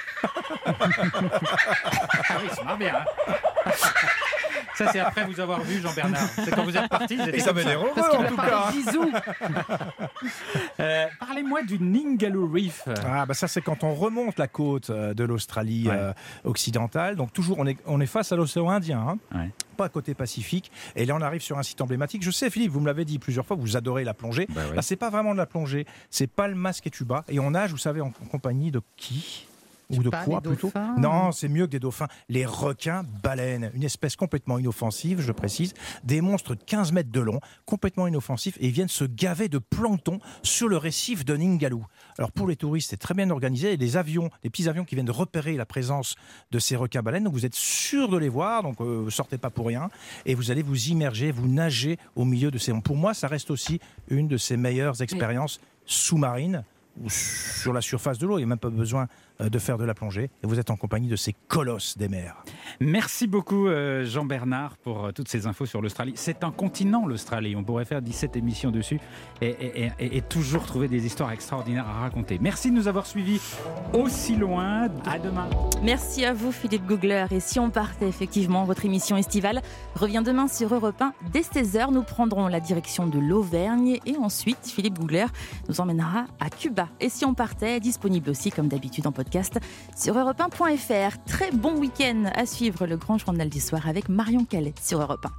Ah oui, c'est marrant bien. hein. Ça, c'est après vous avoir vu, Jean-Bernard. C'est quand vous êtes parti. Et ça m'est heureux Parce qu'il en a tout parlé cas. de bisous. Euh, Parlez-moi du Ningaloo Reef. Ah bah ça c'est quand on remonte la côte euh, de l'Australie Ouais. euh, occidentale. Donc toujours on est on est face à l'océan Indien. Hein. Ouais. Pas côté Pacifique. Et là, on arrive sur un site emblématique. Je sais, Philippe, vous me l'avez dit plusieurs fois, vous adorez la plongée. Bah ouais. Là, c'est pas vraiment de la plongée. C'est pas le masque et tuba. Et on nage, vous savez, en, en compagnie de qui? Ou de Pas quoi des plutôt? dauphins. Non, c'est mieux que des dauphins. Les requins-baleines, une espèce complètement inoffensive, je précise. Des monstres de quinze mètres de long, complètement inoffensifs, et ils viennent se gaver de plancton sur le récif de Ningaloo. Alors pour les touristes, c'est très bien organisé. Et des avions, des petits avions qui viennent de repérer la présence de ces requins-baleines. Donc vous êtes sûr de les voir, donc euh, sortez pas pour rien. Et vous allez vous immerger, vous nager au milieu de ces... Pour moi, ça reste aussi une de ces meilleures expériences sous-marines ou sur la surface de l'eau. Il n'y a même pas besoin euh, de faire de la plongée. Et vous êtes en compagnie de ces colosses des mers. Merci beaucoup, euh, Jean-Bernard, pour euh, toutes ces infos sur l'Australie. C'est un continent, l'Australie. On pourrait faire dix-sept émissions dessus et, et- et- et toujours trouver des histoires extraordinaires à raconter. Merci de nous avoir suivis aussi loin. À demain. Merci à vous, Philippe Googler. Et si on partait, effectivement, votre émission estivale revient demain sur Europe un dès seize heures. Nous prendrons la direction de l'Auvergne et ensuite, Philippe Googler nous emmènera à Cuba. Et si on partait, disponible aussi, comme d'habitude, en podcast sur europe un point f r. Très bon week-end à suivre le grand journal du soir avec Marion Calais sur Europe un.